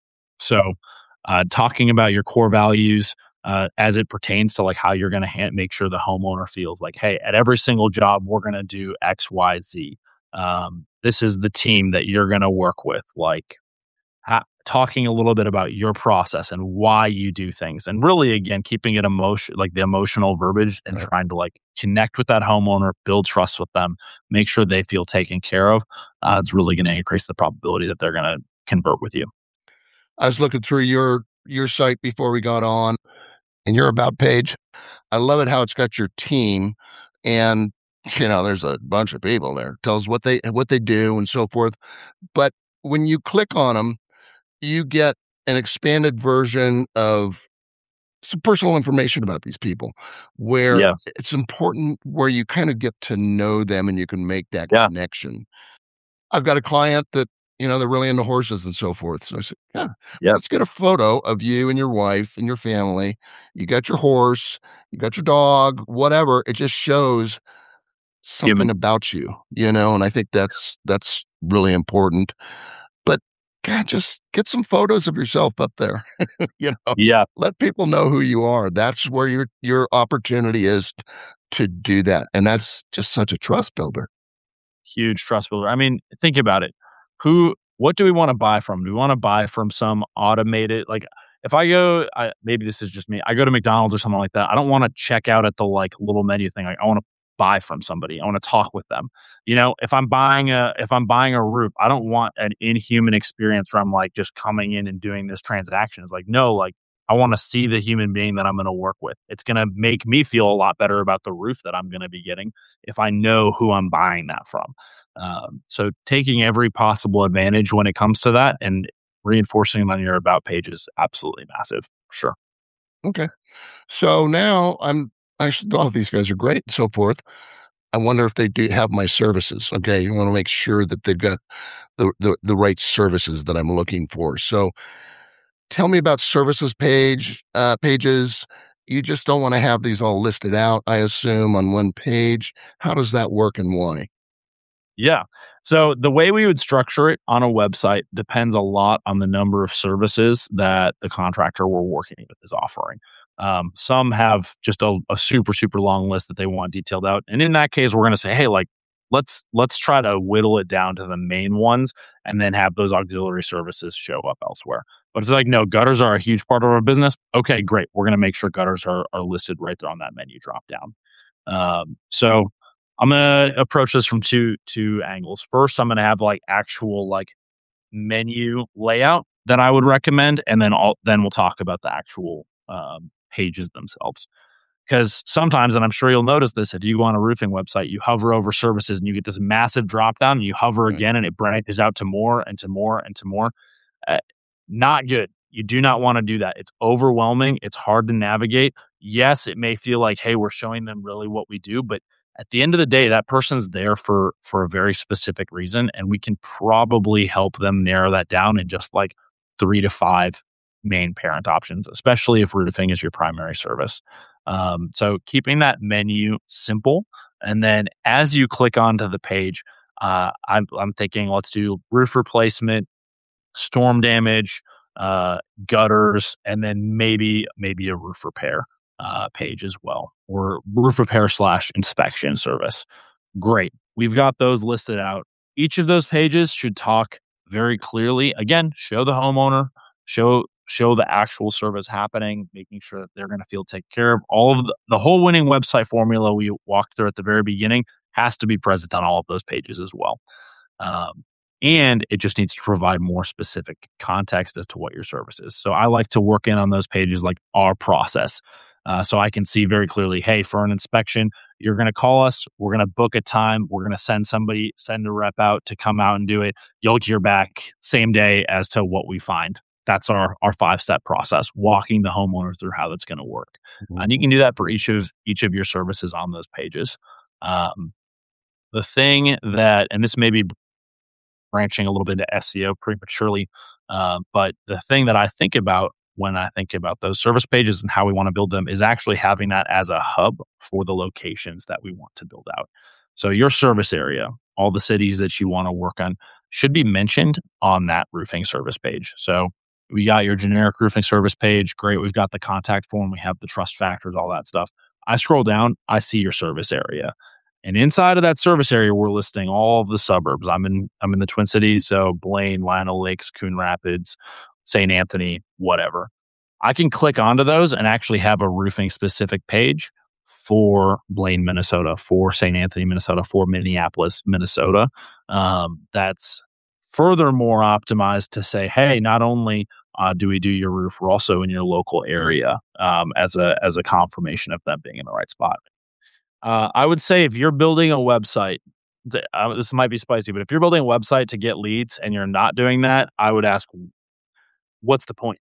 Speaker 2: so, talking about your core values as it pertains to like how you're going to make sure the homeowner feels like, hey, at every single job, we're going to do X, Y, Z. This is the team that you're going to work with. Like, talking a little bit about your process and why you do things, and really again keeping it like the emotional verbiage, and
Speaker 1: Right.
Speaker 2: trying to like connect with that homeowner, build trust with them, make sure they feel taken care of. It's really going to increase the probability that they're going to convert with you.
Speaker 1: I was looking through your site before we got on, and your about page. I love it how it's got your team, and there's a bunch of people there. Tells what they do and so forth. But when you click on them, you get an expanded version of some personal information about these people, where
Speaker 2: Yeah,
Speaker 1: it's important, where you kind of get to know them and you can make that
Speaker 2: yeah,
Speaker 1: connection. I've got a client that, they're really into horses and so forth. So I said, yeah,
Speaker 2: yeah,
Speaker 1: let's get a photo of you and your wife and your family. You got your horse, you got your dog, whatever. It just shows something
Speaker 2: human.
Speaker 1: about you, and I think that's really important. But God, just get some photos of yourself up there. you know,
Speaker 2: Yeah,
Speaker 1: Let people know who you are. That's where your opportunity is to do that. And that's just such a trust builder.
Speaker 2: huge trust builder. I mean, think about it. What do we want to buy from? Do we want to buy from some automated, like if I go, maybe this is just me. I go to McDonald's or something like that. I don't want to check out at the like little menu thing. Like I want to buy from somebody. I want to talk with them. You know, if I'm buying a roof, I don't want an inhuman experience where I'm like just coming in and doing this transaction. It's like, no, like I want to see the human being that I'm going to work with. It's going to make me feel a lot better about the roof that I'm going to be getting if I know who I'm buying that from. So taking every possible advantage when it comes to that, and reinforcing it on your about page is absolutely massive. Sure.
Speaker 1: Okay. So now I said, oh, these guys are great and so forth. I wonder if they do have my services. Okay. You want to make sure that they've got the right services that I'm looking for. So tell me about services pages. You just don't want to have these all listed out, I assume, on one page. How does that work and why?
Speaker 2: Yeah. So the way we would structure it on a website depends a lot on the number of services that the contractor we're working with is offering. Some have just a super super long list that they want detailed out, and in that case, we're going to say, hey, like let's try to whittle it down to the main ones, and then have those auxiliary services show up elsewhere. But it's like, no, gutters are a huge part of our business. Okay, great. We're going to make sure gutters are listed right there on that menu drop down. So I'm gonna approach this from two angles. First, I'm gonna have like actual like menu layout that I would recommend, and then we'll talk about the actual pages themselves. Because sometimes, and I'm sure you'll notice this, if you go on a roofing website, you hover over services and you get this massive drop down, and you hover
Speaker 1: Right.
Speaker 2: again, and it branches out to more and to more and to more. Uh, Not good. You do not want to do that. It's overwhelming. It's hard to navigate. Yes, it may feel like, hey, we're showing them really what we do, but at the end of the day, that person's there for a very specific reason, and we can probably help them narrow that down in just like 3 to 5 main parent options, especially if roofing is your primary service. So keeping that menu simple, and then as you click onto the page, I'm thinking let's do roof replacement, storm damage, gutters, and then maybe a roof repair page as well, or roof repair slash inspection service. Great, we've got those listed out. Each of those pages should talk very clearly. Again, show the homeowner, show the actual service happening, making sure that they're going to feel taken care of. All of the whole winning website formula we walked through at the very beginning has to be present on all of those pages as well. Um, and it just needs to provide more specific context as to what your service is. So I like to work in on those pages like our process. So I can see very clearly, hey, for an inspection, you're going to call us. We're going to book a time. We're going to send a rep out to come out and do it. You'll hear back same day as to what we find. that's our 5-step process, walking the homeowner through how that's going to work.
Speaker 1: Mm-hmm.
Speaker 2: And you can do that for each of your services on those pages. The thing that, and this may be branching a little bit into SEO prematurely, but the thing that I think about when I think about those service pages and how we want to build them is actually having that as a hub for the locations that we want to build out. So your service area, all the cities that you want to work on, should be mentioned on that roofing service page. So we got your generic roofing service page. Great. We've got the contact form. We have the trust factors, all that stuff. I scroll down, I see your service area. And inside of that service area, we're listing all of the suburbs. I'm in the Twin Cities, so Blaine, Lionel Lakes, Coon Rapids, St. Anthony, whatever. I can click onto those and actually have a roofing specific page for Blaine, Minnesota, for St. Anthony, Minnesota, for Minneapolis, Minnesota. That's furthermore optimized to say, hey, not only do we do your roof, we're also in your local area as a confirmation of them being in the right spot. I would say if you're building a website, this might be spicy, but if you're building a website to get leads and you're not doing that, I would ask, what's the point?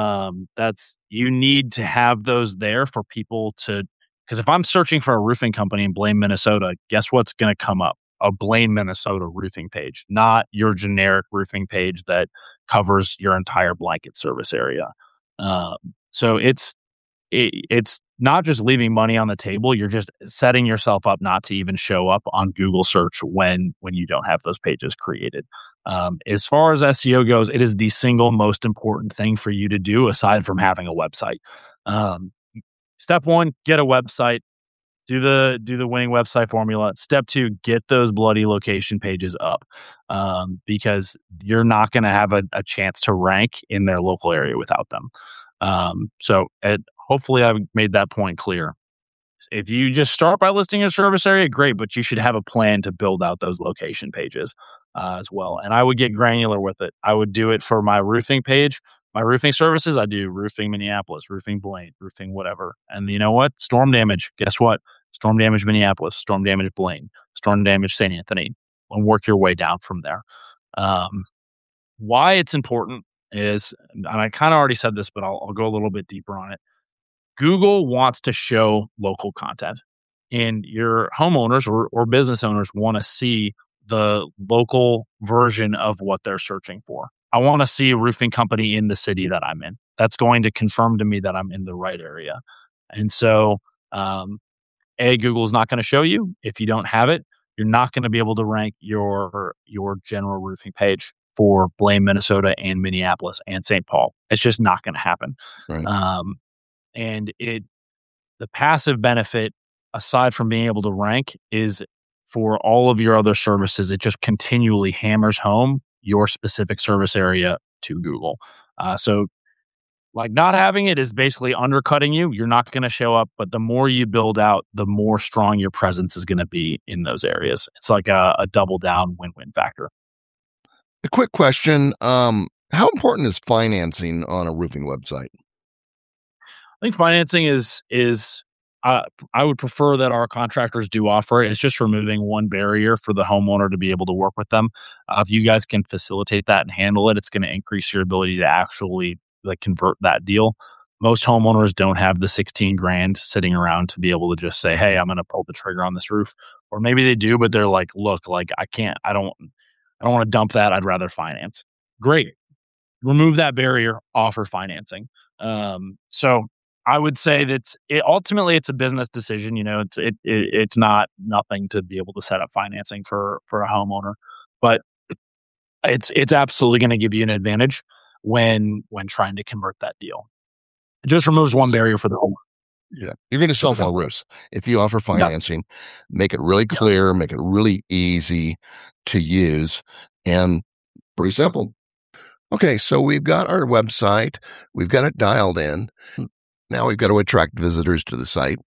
Speaker 2: You need to have those there for people to, because if I'm searching for a roofing company in Blaine, Minnesota, guess what's going to come up? A Blaine, Minnesota roofing page, not your generic roofing page that covers your entire blanket service area. So it's not just leaving money on the table. You're just setting yourself up not to even show up on Google search when you don't have those pages created. As far as SEO goes, it is the single most important thing for you to do aside from having a website. Step 1, get a website. Do the winning website formula. Step 2, get those bloody location pages up because you're not going to have a chance to rank in their local area without them. Hopefully I've made that point clear. If you just start by listing your service area, great, but you should have a plan to build out those location pages as well. And I would get granular with it. I would do it for my roofing page, my roofing services. I do roofing Minneapolis, roofing Blaine, roofing whatever. And you know what? Storm damage. Guess what? Storm damage Minneapolis, storm damage Blaine, storm damage St. Anthony, and work your way down from there. Why it's important is, and I kind of already said this, but I'll go a little bit deeper on it. Google wants to show local content, and your homeowners or business owners want to see the local version of what they're searching for. I want to see a roofing company in the city that I'm in. That's going to confirm to me that I'm in the right area. And so, Google is not going to show you. If you don't have it, you're not going to be able to rank your general roofing page for Blaine, Minnesota, and Minneapolis and St. Paul. It's just not going to happen.
Speaker 1: Right.
Speaker 2: And the passive benefit, aside from being able to rank, is for all of your other services, it just continually hammers home your specific service area to Google. So not having it is basically undercutting you. You're not going to show up, but the more you build out, the more strong your presence is going to be in those areas. It's like a double down win-win factor.
Speaker 1: A quick question. How important is financing on a roofing website?
Speaker 2: I think financing is I would prefer that our contractors do offer it. It's just removing one barrier for the homeowner to be able to work with them. If you guys can facilitate that and handle it, it's going to increase your ability to actually convert that deal. Most homeowners don't have the 16 grand sitting around to be able to just say, hey, I'm going to pull the trigger on this roof. Or maybe they do, but they're like, look, I can't, I don't want to dump that. I'd rather finance. Great. Remove that barrier, offer financing. So I would say that ultimately it's a business decision. It's not nothing to be able to set up financing for a homeowner, but it's absolutely going to give you an advantage when trying to convert that deal. It just removes one barrier for the homeowner.
Speaker 1: Yeah, you're going to sell more roofs if you offer financing. Make it really clear, make it really easy to use, and pretty simple. Okay, so we've got our website, we've got it dialed in. Now we've got to attract visitors to the site.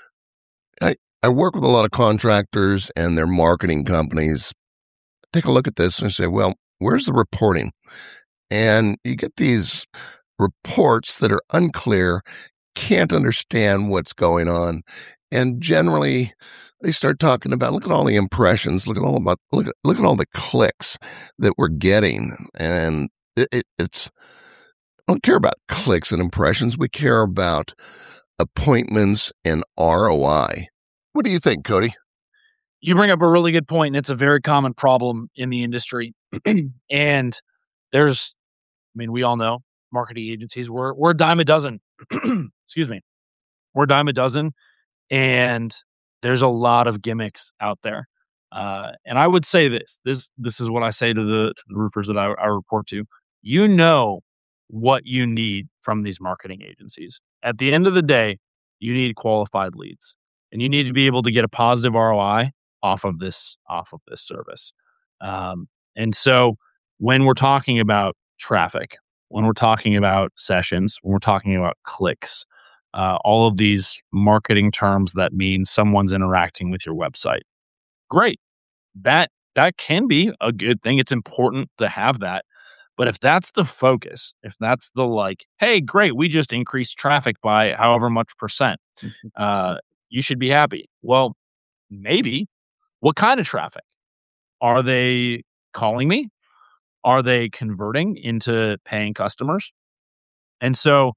Speaker 1: I work with a lot of contractors and their marketing companies. Take a look at this and say, well, where's the reporting? And you get these reports that are unclear, can't understand what's going on. And generally, they start talking about, look at all the impressions, look at all the clicks that we're getting. And it's don't care about clicks and impressions. We care about appointments and ROI. What do you think, Cody?
Speaker 2: You bring up a really good point, and it's a very common problem in the industry. And there's, we all know marketing agencies, we're a dime a dozen. Excuse me. We're a dime a dozen, and there's a lot of gimmicks out there. And I would say this is what I say to the roofers that I report to. You know what you need from these marketing agencies. At the end of the day, you need qualified leads, and you need to be able to get a positive ROI off of this service. And so when we're talking about traffic, when we're talking about sessions, when we're talking about clicks, all of these marketing terms that mean someone's interacting with your website, great. That can be a good thing. It's important to have that. But if that's the focus, if that's the hey, great, we just increased traffic by however much percent, you should be happy. Well, maybe. What kind of traffic? Are they calling me? Are they converting into paying customers? And so,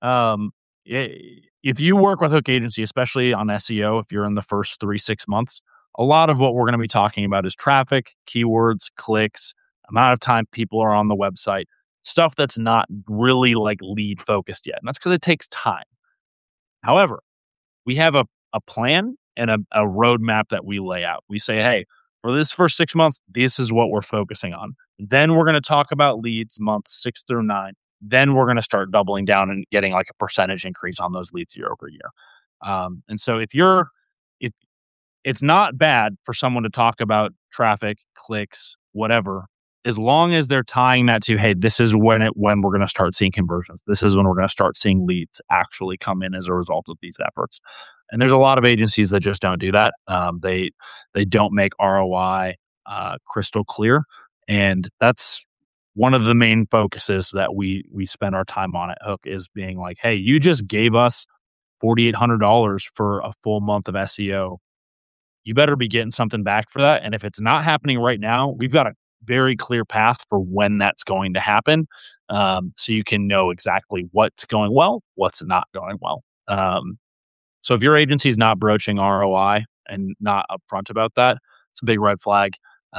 Speaker 2: if you work with Hook Agency, especially on SEO, if you're in the first 3-6 months, a lot of what we're going to be talking about is traffic, keywords, clicks, amount of time people are on the website, stuff that's not really lead focused yet. And that's because it takes time. However, we have a plan and a roadmap that we lay out. We say, hey, for this first 6 months, this is what we're focusing on. Then we're going to talk about leads months 6 through 9. Then we're going to start doubling down and getting a percentage increase on those leads year over year. And so if it's not bad for someone to talk about traffic, clicks, whatever, as long as they're tying that to, hey, this is when we're going to start seeing conversions. This is when we're going to start seeing leads actually come in as a result of these efforts. And there's a lot of agencies that just don't do that. They don't make ROI crystal clear, and that's one of the main focuses that we spend our time on at Hook, is being hey, you just gave us $4,800 for a full month of SEO. You better be getting something back for that. And if it's not happening right now, we've got a very clear path for when that's going to happen. So you can know exactly what's going well, what's not going well. So if your agency is not broaching ROI and not upfront about that, it's a big red flag.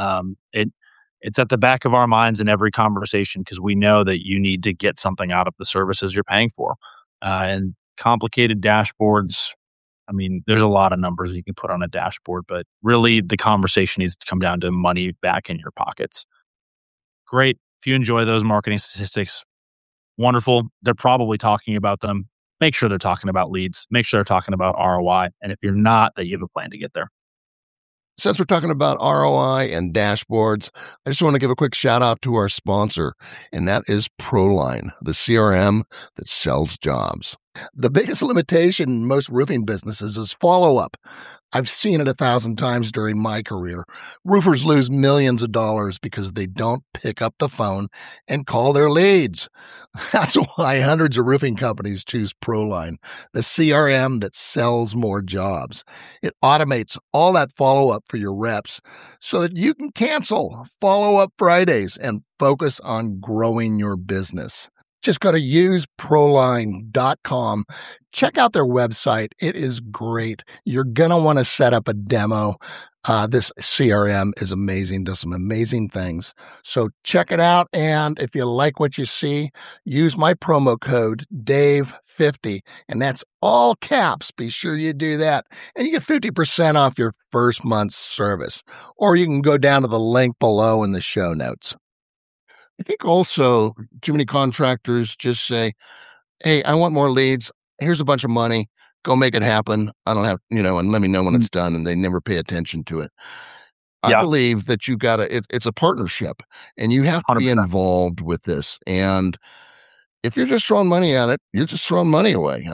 Speaker 2: It's at the back of our minds in every conversation, because we know that you need to get something out of the services you're paying for. And complicated dashboards, there's a lot of numbers you can put on a dashboard, but really the conversation needs to come down to money back in your pockets. Great. If you enjoy those marketing statistics, wonderful. They're probably talking about them. Make sure they're talking about leads. Make sure they're talking about ROI. And if you're not, that you have a plan to get there.
Speaker 1: Since we're talking about ROI and dashboards, I just want to give a quick shout out to our sponsor, and that is Proline, the CRM that sells jobs. The biggest limitation in most roofing businesses is follow-up. I've seen it 1,000 times during my career. Roofers lose millions of dollars because they don't pick up the phone and call their leads. That's why hundreds of roofing companies choose Proline, the CRM that sells more jobs. It automates all that follow-up for your reps so that you can cancel follow-up Fridays and focus on growing your business. Just go to useproline.com. Check out their website. It is great. You're going to want to set up a demo. This CRM is amazing, does some amazing things. So check it out. And if you like what you see, use my promo code DAVE50. And that's all caps. Be sure you do that. And you get 50% off your first month's service. Or you can go down to the link below in the show notes. I think also too many contractors just say, hey, I want more leads. Here's a bunch of money. Go make it happen. I don't have, and let me know when it's done. And they never pay attention to it. I believe that you got to, it's a partnership, and you have to be 100% involved with this. And if you're just throwing money at it, you're just throwing money away.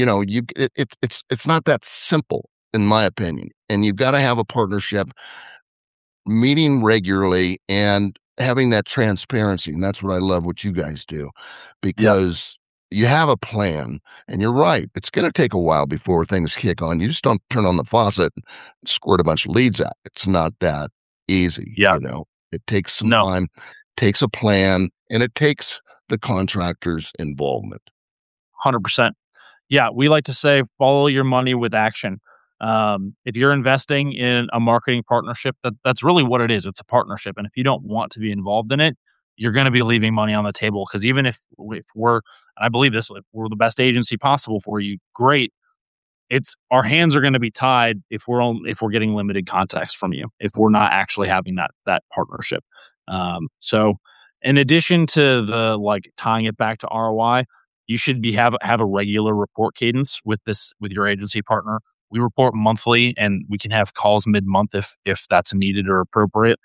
Speaker 1: It's not that simple, in my opinion. And you've got to have a partnership, meeting regularly, and having that transparency. And that's what I love what you guys do, because you have a plan. And you're right, it's going to take a while before things kick on. You just don't turn on the faucet and squirt a bunch of leads out. It's not that easy. It takes some time, takes a plan, and it takes the contractor's involvement.
Speaker 2: 100%. Yeah, we like to say follow your money with action. If you're investing in a marketing partnership, that's really what it is. It's a partnership, and if you don't want to be involved in it, you're going to be leaving money on the table. Because even if we're, and I believe this, if we're the best agency possible for you, great. It's our hands are going to be tied if we're getting limited context from you, if we're not actually having that partnership. So, in addition to the like tying it back to ROI, you should have a regular report cadence with your agency partner. We report monthly, and we can have calls mid month if that's needed or appropriate.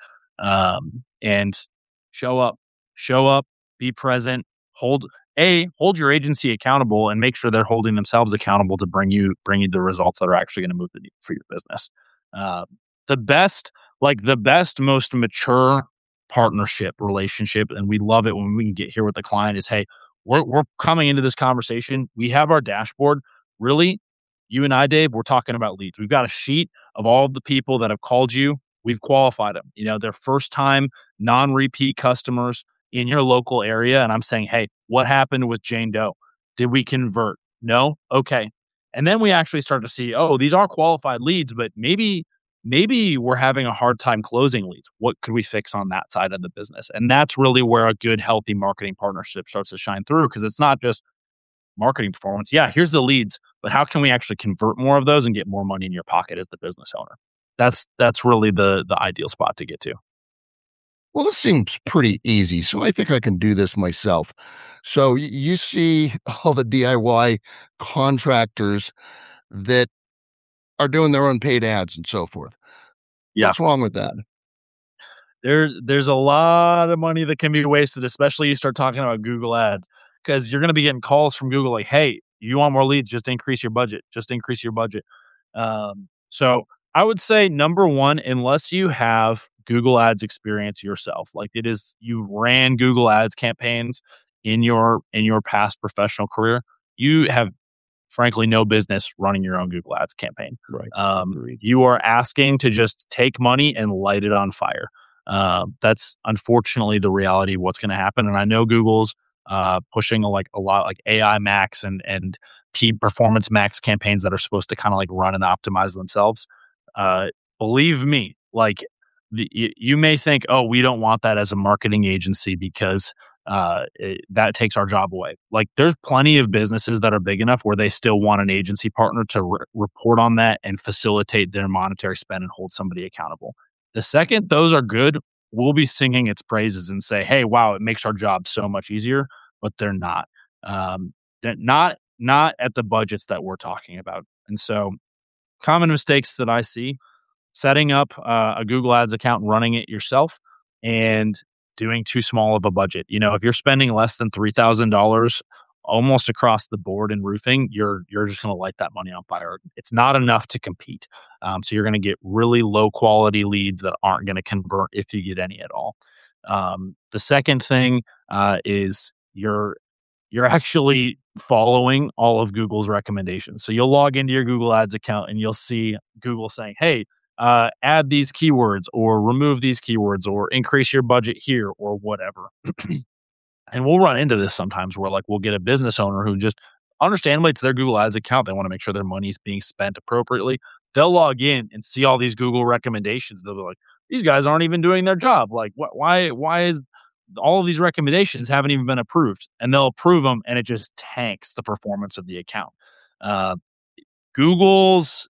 Speaker 2: And show up, be present, hold your agency accountable, and make sure they're holding themselves accountable to bring you the results that are actually going to move the needle for your business. Uh, the best, most mature partnership relationship, and we love it when we can get here with the client is, hey, we're coming into this conversation. We have our dashboard. Really, you and I, Dave, we're talking about leads. We've got a sheet of all of the people that have called you. We've qualified them. They're first time, non-repeat customers in your local area. And I'm saying, hey, what happened with Jane Doe? Did we convert? No? Okay. And then we actually start to see, oh, these are qualified leads, but maybe we're having a hard time closing leads. What could we fix on that side of the business? And that's really where a good, healthy marketing partnership starts to shine through, because it's not just marketing performance. Yeah, here's the leads, but how can we actually convert more of those and get more money in your pocket as the business owner? That's really the ideal spot to get to.
Speaker 1: Well, this seems pretty easy, so I think I can do this myself. So you see all the DIY contractors that are doing their own paid ads and so forth.
Speaker 2: Yeah.
Speaker 1: What's wrong with that?
Speaker 2: There's a lot of money that can be wasted, especially you start talking about Google Ads, because you're going to be getting calls from Google like, "Hey, you want more leads? Just increase your budget. Just increase your budget." So I would say number one, unless you have Google Ads experience yourself, like you ran Google Ads campaigns in your past professional career, you have frankly no business running your own Google Ads campaign.
Speaker 1: Right.
Speaker 2: You are asking to just take money and light it on fire. That's unfortunately the reality of what's going to happen. And I know Google's pushing a lot like AI Max and key performance max campaigns that are supposed to kind of like run and optimize themselves. Uh, Believe me, like you may think, oh, we don't want that as a marketing agency because that takes our job away. Like there's plenty of businesses that are big enough where they still want an agency partner to report on that and facilitate their monetary spend and hold somebody accountable. The second those are good, we'll be singing its praises and say, hey, wow, it makes our job so much easier, but they're not. They're not at the budgets that we're talking about. And so common mistakes that I see: setting up a Google Ads account and running it yourself, and doing too small of a budget. If you're spending less than $3,000 almost across the board in roofing, you're just going to light that money on fire. It's not enough to compete. So you're going to get really low quality leads that aren't going to convert if you get any at all. The second thing is you're actually following all of Google's recommendations. So you'll log into your Google Ads account and you'll see Google saying, hey, add these keywords or remove these keywords or increase your budget here or whatever. And we'll run into this sometimes where like we'll get a business owner who just understandably it's their Google Ads account. They want to make sure their money's being spent appropriately. They'll log in and see all these Google recommendations. They'll be like, these guys aren't even doing their job. Like why is all of these recommendations haven't even been approved? And they'll approve them and it just tanks the performance of the account. Uh, Google's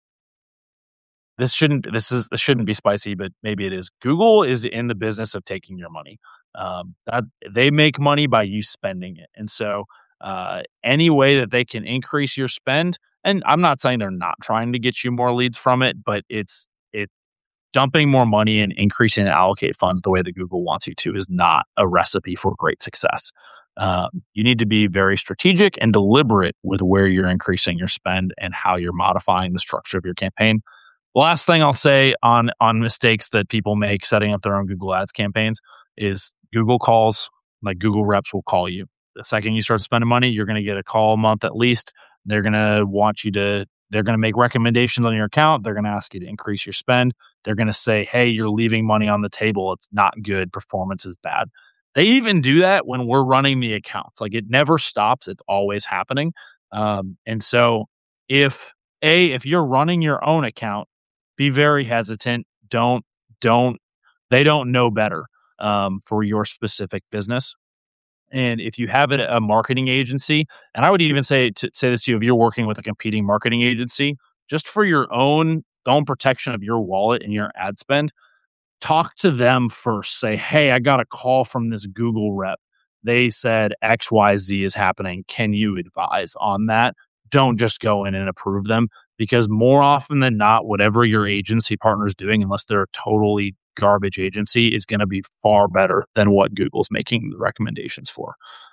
Speaker 2: this shouldn't be spicy, but maybe it is. Google is in the business of taking your money. That they make money by you spending it, and so any way that they can increase your spend, and I'm not saying they're not trying to get you more leads from it, but it's dumping more money and increasing and allocate funds the way that Google wants you to is not a recipe for great success. You need to be very strategic and deliberate with where you're increasing your spend and how you're modifying the structure of your campaign. The last thing I'll say on mistakes that people make setting up their own Google Ads campaigns is Google calls, like Google reps will call you. The second you start spending money, you're going to get a call a month at least. They're going to make recommendations on your account. They're going to ask you to increase your spend. They're going to say, hey, you're leaving money on the table. It's not good. Performance is bad. They even do that when we're running the accounts. Like, it never stops. It's always happening. And so if you're running your own account, be very hesitant. Don't they don't know better for your specific business. And if you have a marketing agency, and I would even say this to you, if you're working with a competing marketing agency, just for your own protection of your wallet and your ad spend, talk to them first. Say, hey, I got a call from this Google rep. They said XYZ is happening. Can you advise on that? Don't just go in and approve them, because more often than not, whatever your agency partner is doing, unless they're a totally garbage agency, is going to be far better than what Google's making the recommendations for.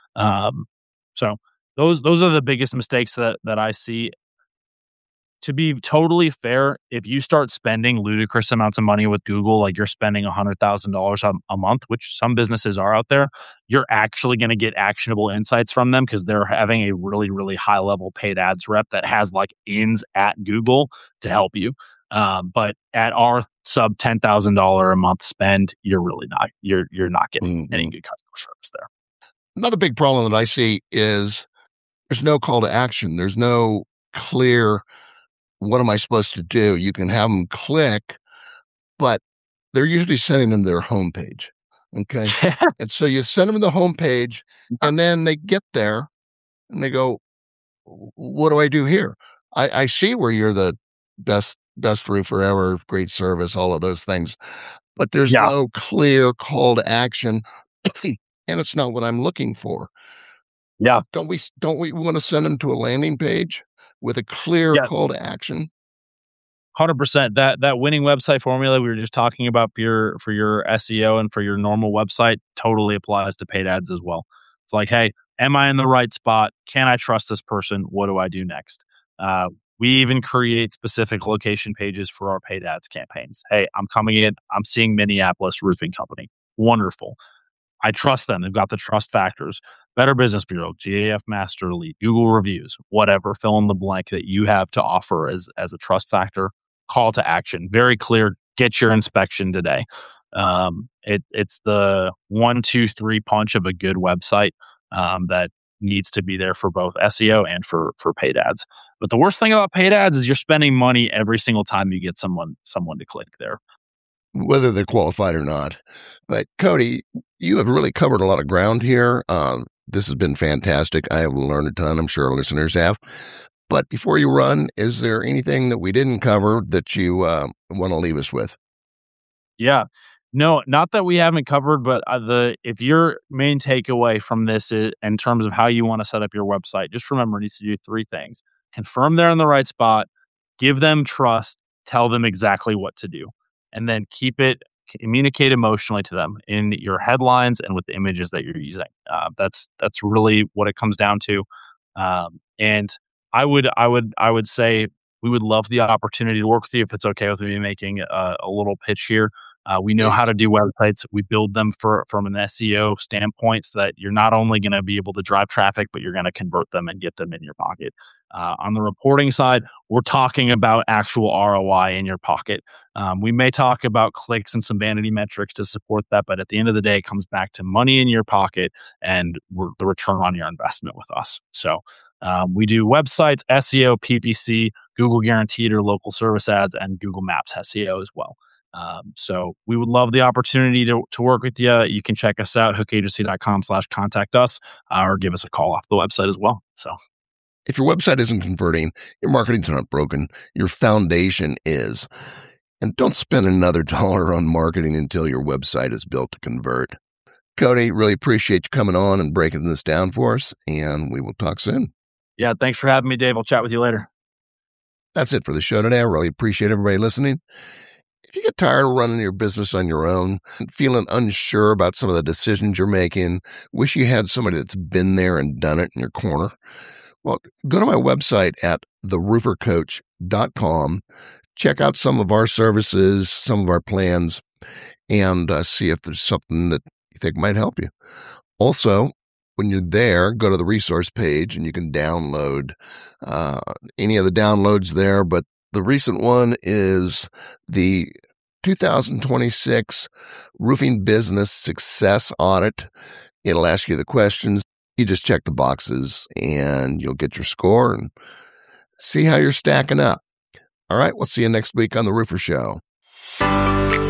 Speaker 2: So those are the biggest mistakes that I see. To be totally fair, if you start spending ludicrous amounts of money with Google, like you're spending $100,000 a month, which some businesses are out there, you're actually going to get actionable insights from them because they're having a really, really high level paid ads rep that has like ins at Google to help you. But at our sub $10,000 a month spend, you're really not, you're not getting any good customer service there.
Speaker 1: Another big problem that I see is there's no call to action. There's no clear, what am I supposed to do? You can have them click, but they're usually sending them to their homepage. Okay. And so you send them to the homepage, and then they get there and they go, what do I do here? I see where you're the best roofer ever, great service, all of those things, but there's no clear call to action. And it's not what I'm looking for.
Speaker 2: Yeah.
Speaker 1: Don't we want to send them to a landing page with a clear call to action?
Speaker 2: 100%. That winning website formula we were just talking about for your SEO and for your normal website totally applies to paid ads as well. It's like, hey, am I in the right spot? Can I trust this person? What do I do next? We even create specific location pages for our paid ads campaigns. Hey, I'm coming in. I'm seeing Minneapolis Roofing Company. Wonderful. I trust them. They've got the trust factors. Better Business Bureau, GAF Master Elite, Google reviews, whatever, fill in the blank that you have to offer as a trust factor. Call to action. Very clear. Get your inspection today. It's the 1, 2, 3 punch of a good website that needs to be there for both SEO and for paid ads. But the worst thing about paid ads is you're spending money every single time you get someone to click there,
Speaker 1: whether they're qualified or not. But Cody, you have really covered a lot of ground here. This has been fantastic. I have learned a ton. I'm sure our listeners have. But before you run, is there anything that we didn't cover that you want to leave us with?
Speaker 2: Yeah. No, not that we haven't covered, but if your main takeaway from this is in terms of how you want to set up your website, just remember it needs to do 3 things. Confirm they're in the right spot, give them trust, tell them exactly what to do, and then communicate emotionally to them in your headlines and with the images that you're using. That's really what it comes down to. And I would say we would love the opportunity to work with you if it's okay with me making a little pitch here. We know how to do websites. We build them from an SEO standpoint so that you're not only going to be able to drive traffic, but you're going to convert them and get them in your pocket. On the reporting side, we're talking about actual ROI in your pocket. We may talk about clicks and some vanity metrics to support that, but at the end of the day, it comes back to money in your pocket and the return on your investment with us. So we do websites, SEO, PPC, Google Guaranteed or local service ads, and Google Maps SEO as well. So we would love the opportunity to work with you. You can check us out, hookagency.com/contact us, or give us a call off the website as well. So
Speaker 1: if your website isn't converting, your marketing's not broken, your foundation is. And don't spend another dollar on marketing until your website is built to convert. Cody, really appreciate you coming on and breaking this down for us, and we will talk soon.
Speaker 2: Yeah, thanks for having me, Dave. I'll chat with you later.
Speaker 1: That's it for the show today. I really appreciate everybody listening. If you get tired of running your business on your own, feeling unsure about some of the decisions you're making, wish you had somebody that's been there and done it in your corner, well, go to my website at theroofercoach.com, check out some of our services, some of our plans, and see if there's something that you think might help you. Also, when you're there, go to the resource page and you can download any of the downloads there, but the recent one is the 2026 Roofing Business Success Audit. It'll ask you the questions. You just check the boxes and you'll get your score and see how you're stacking up. All right, we'll see you next week on The Roofer Show.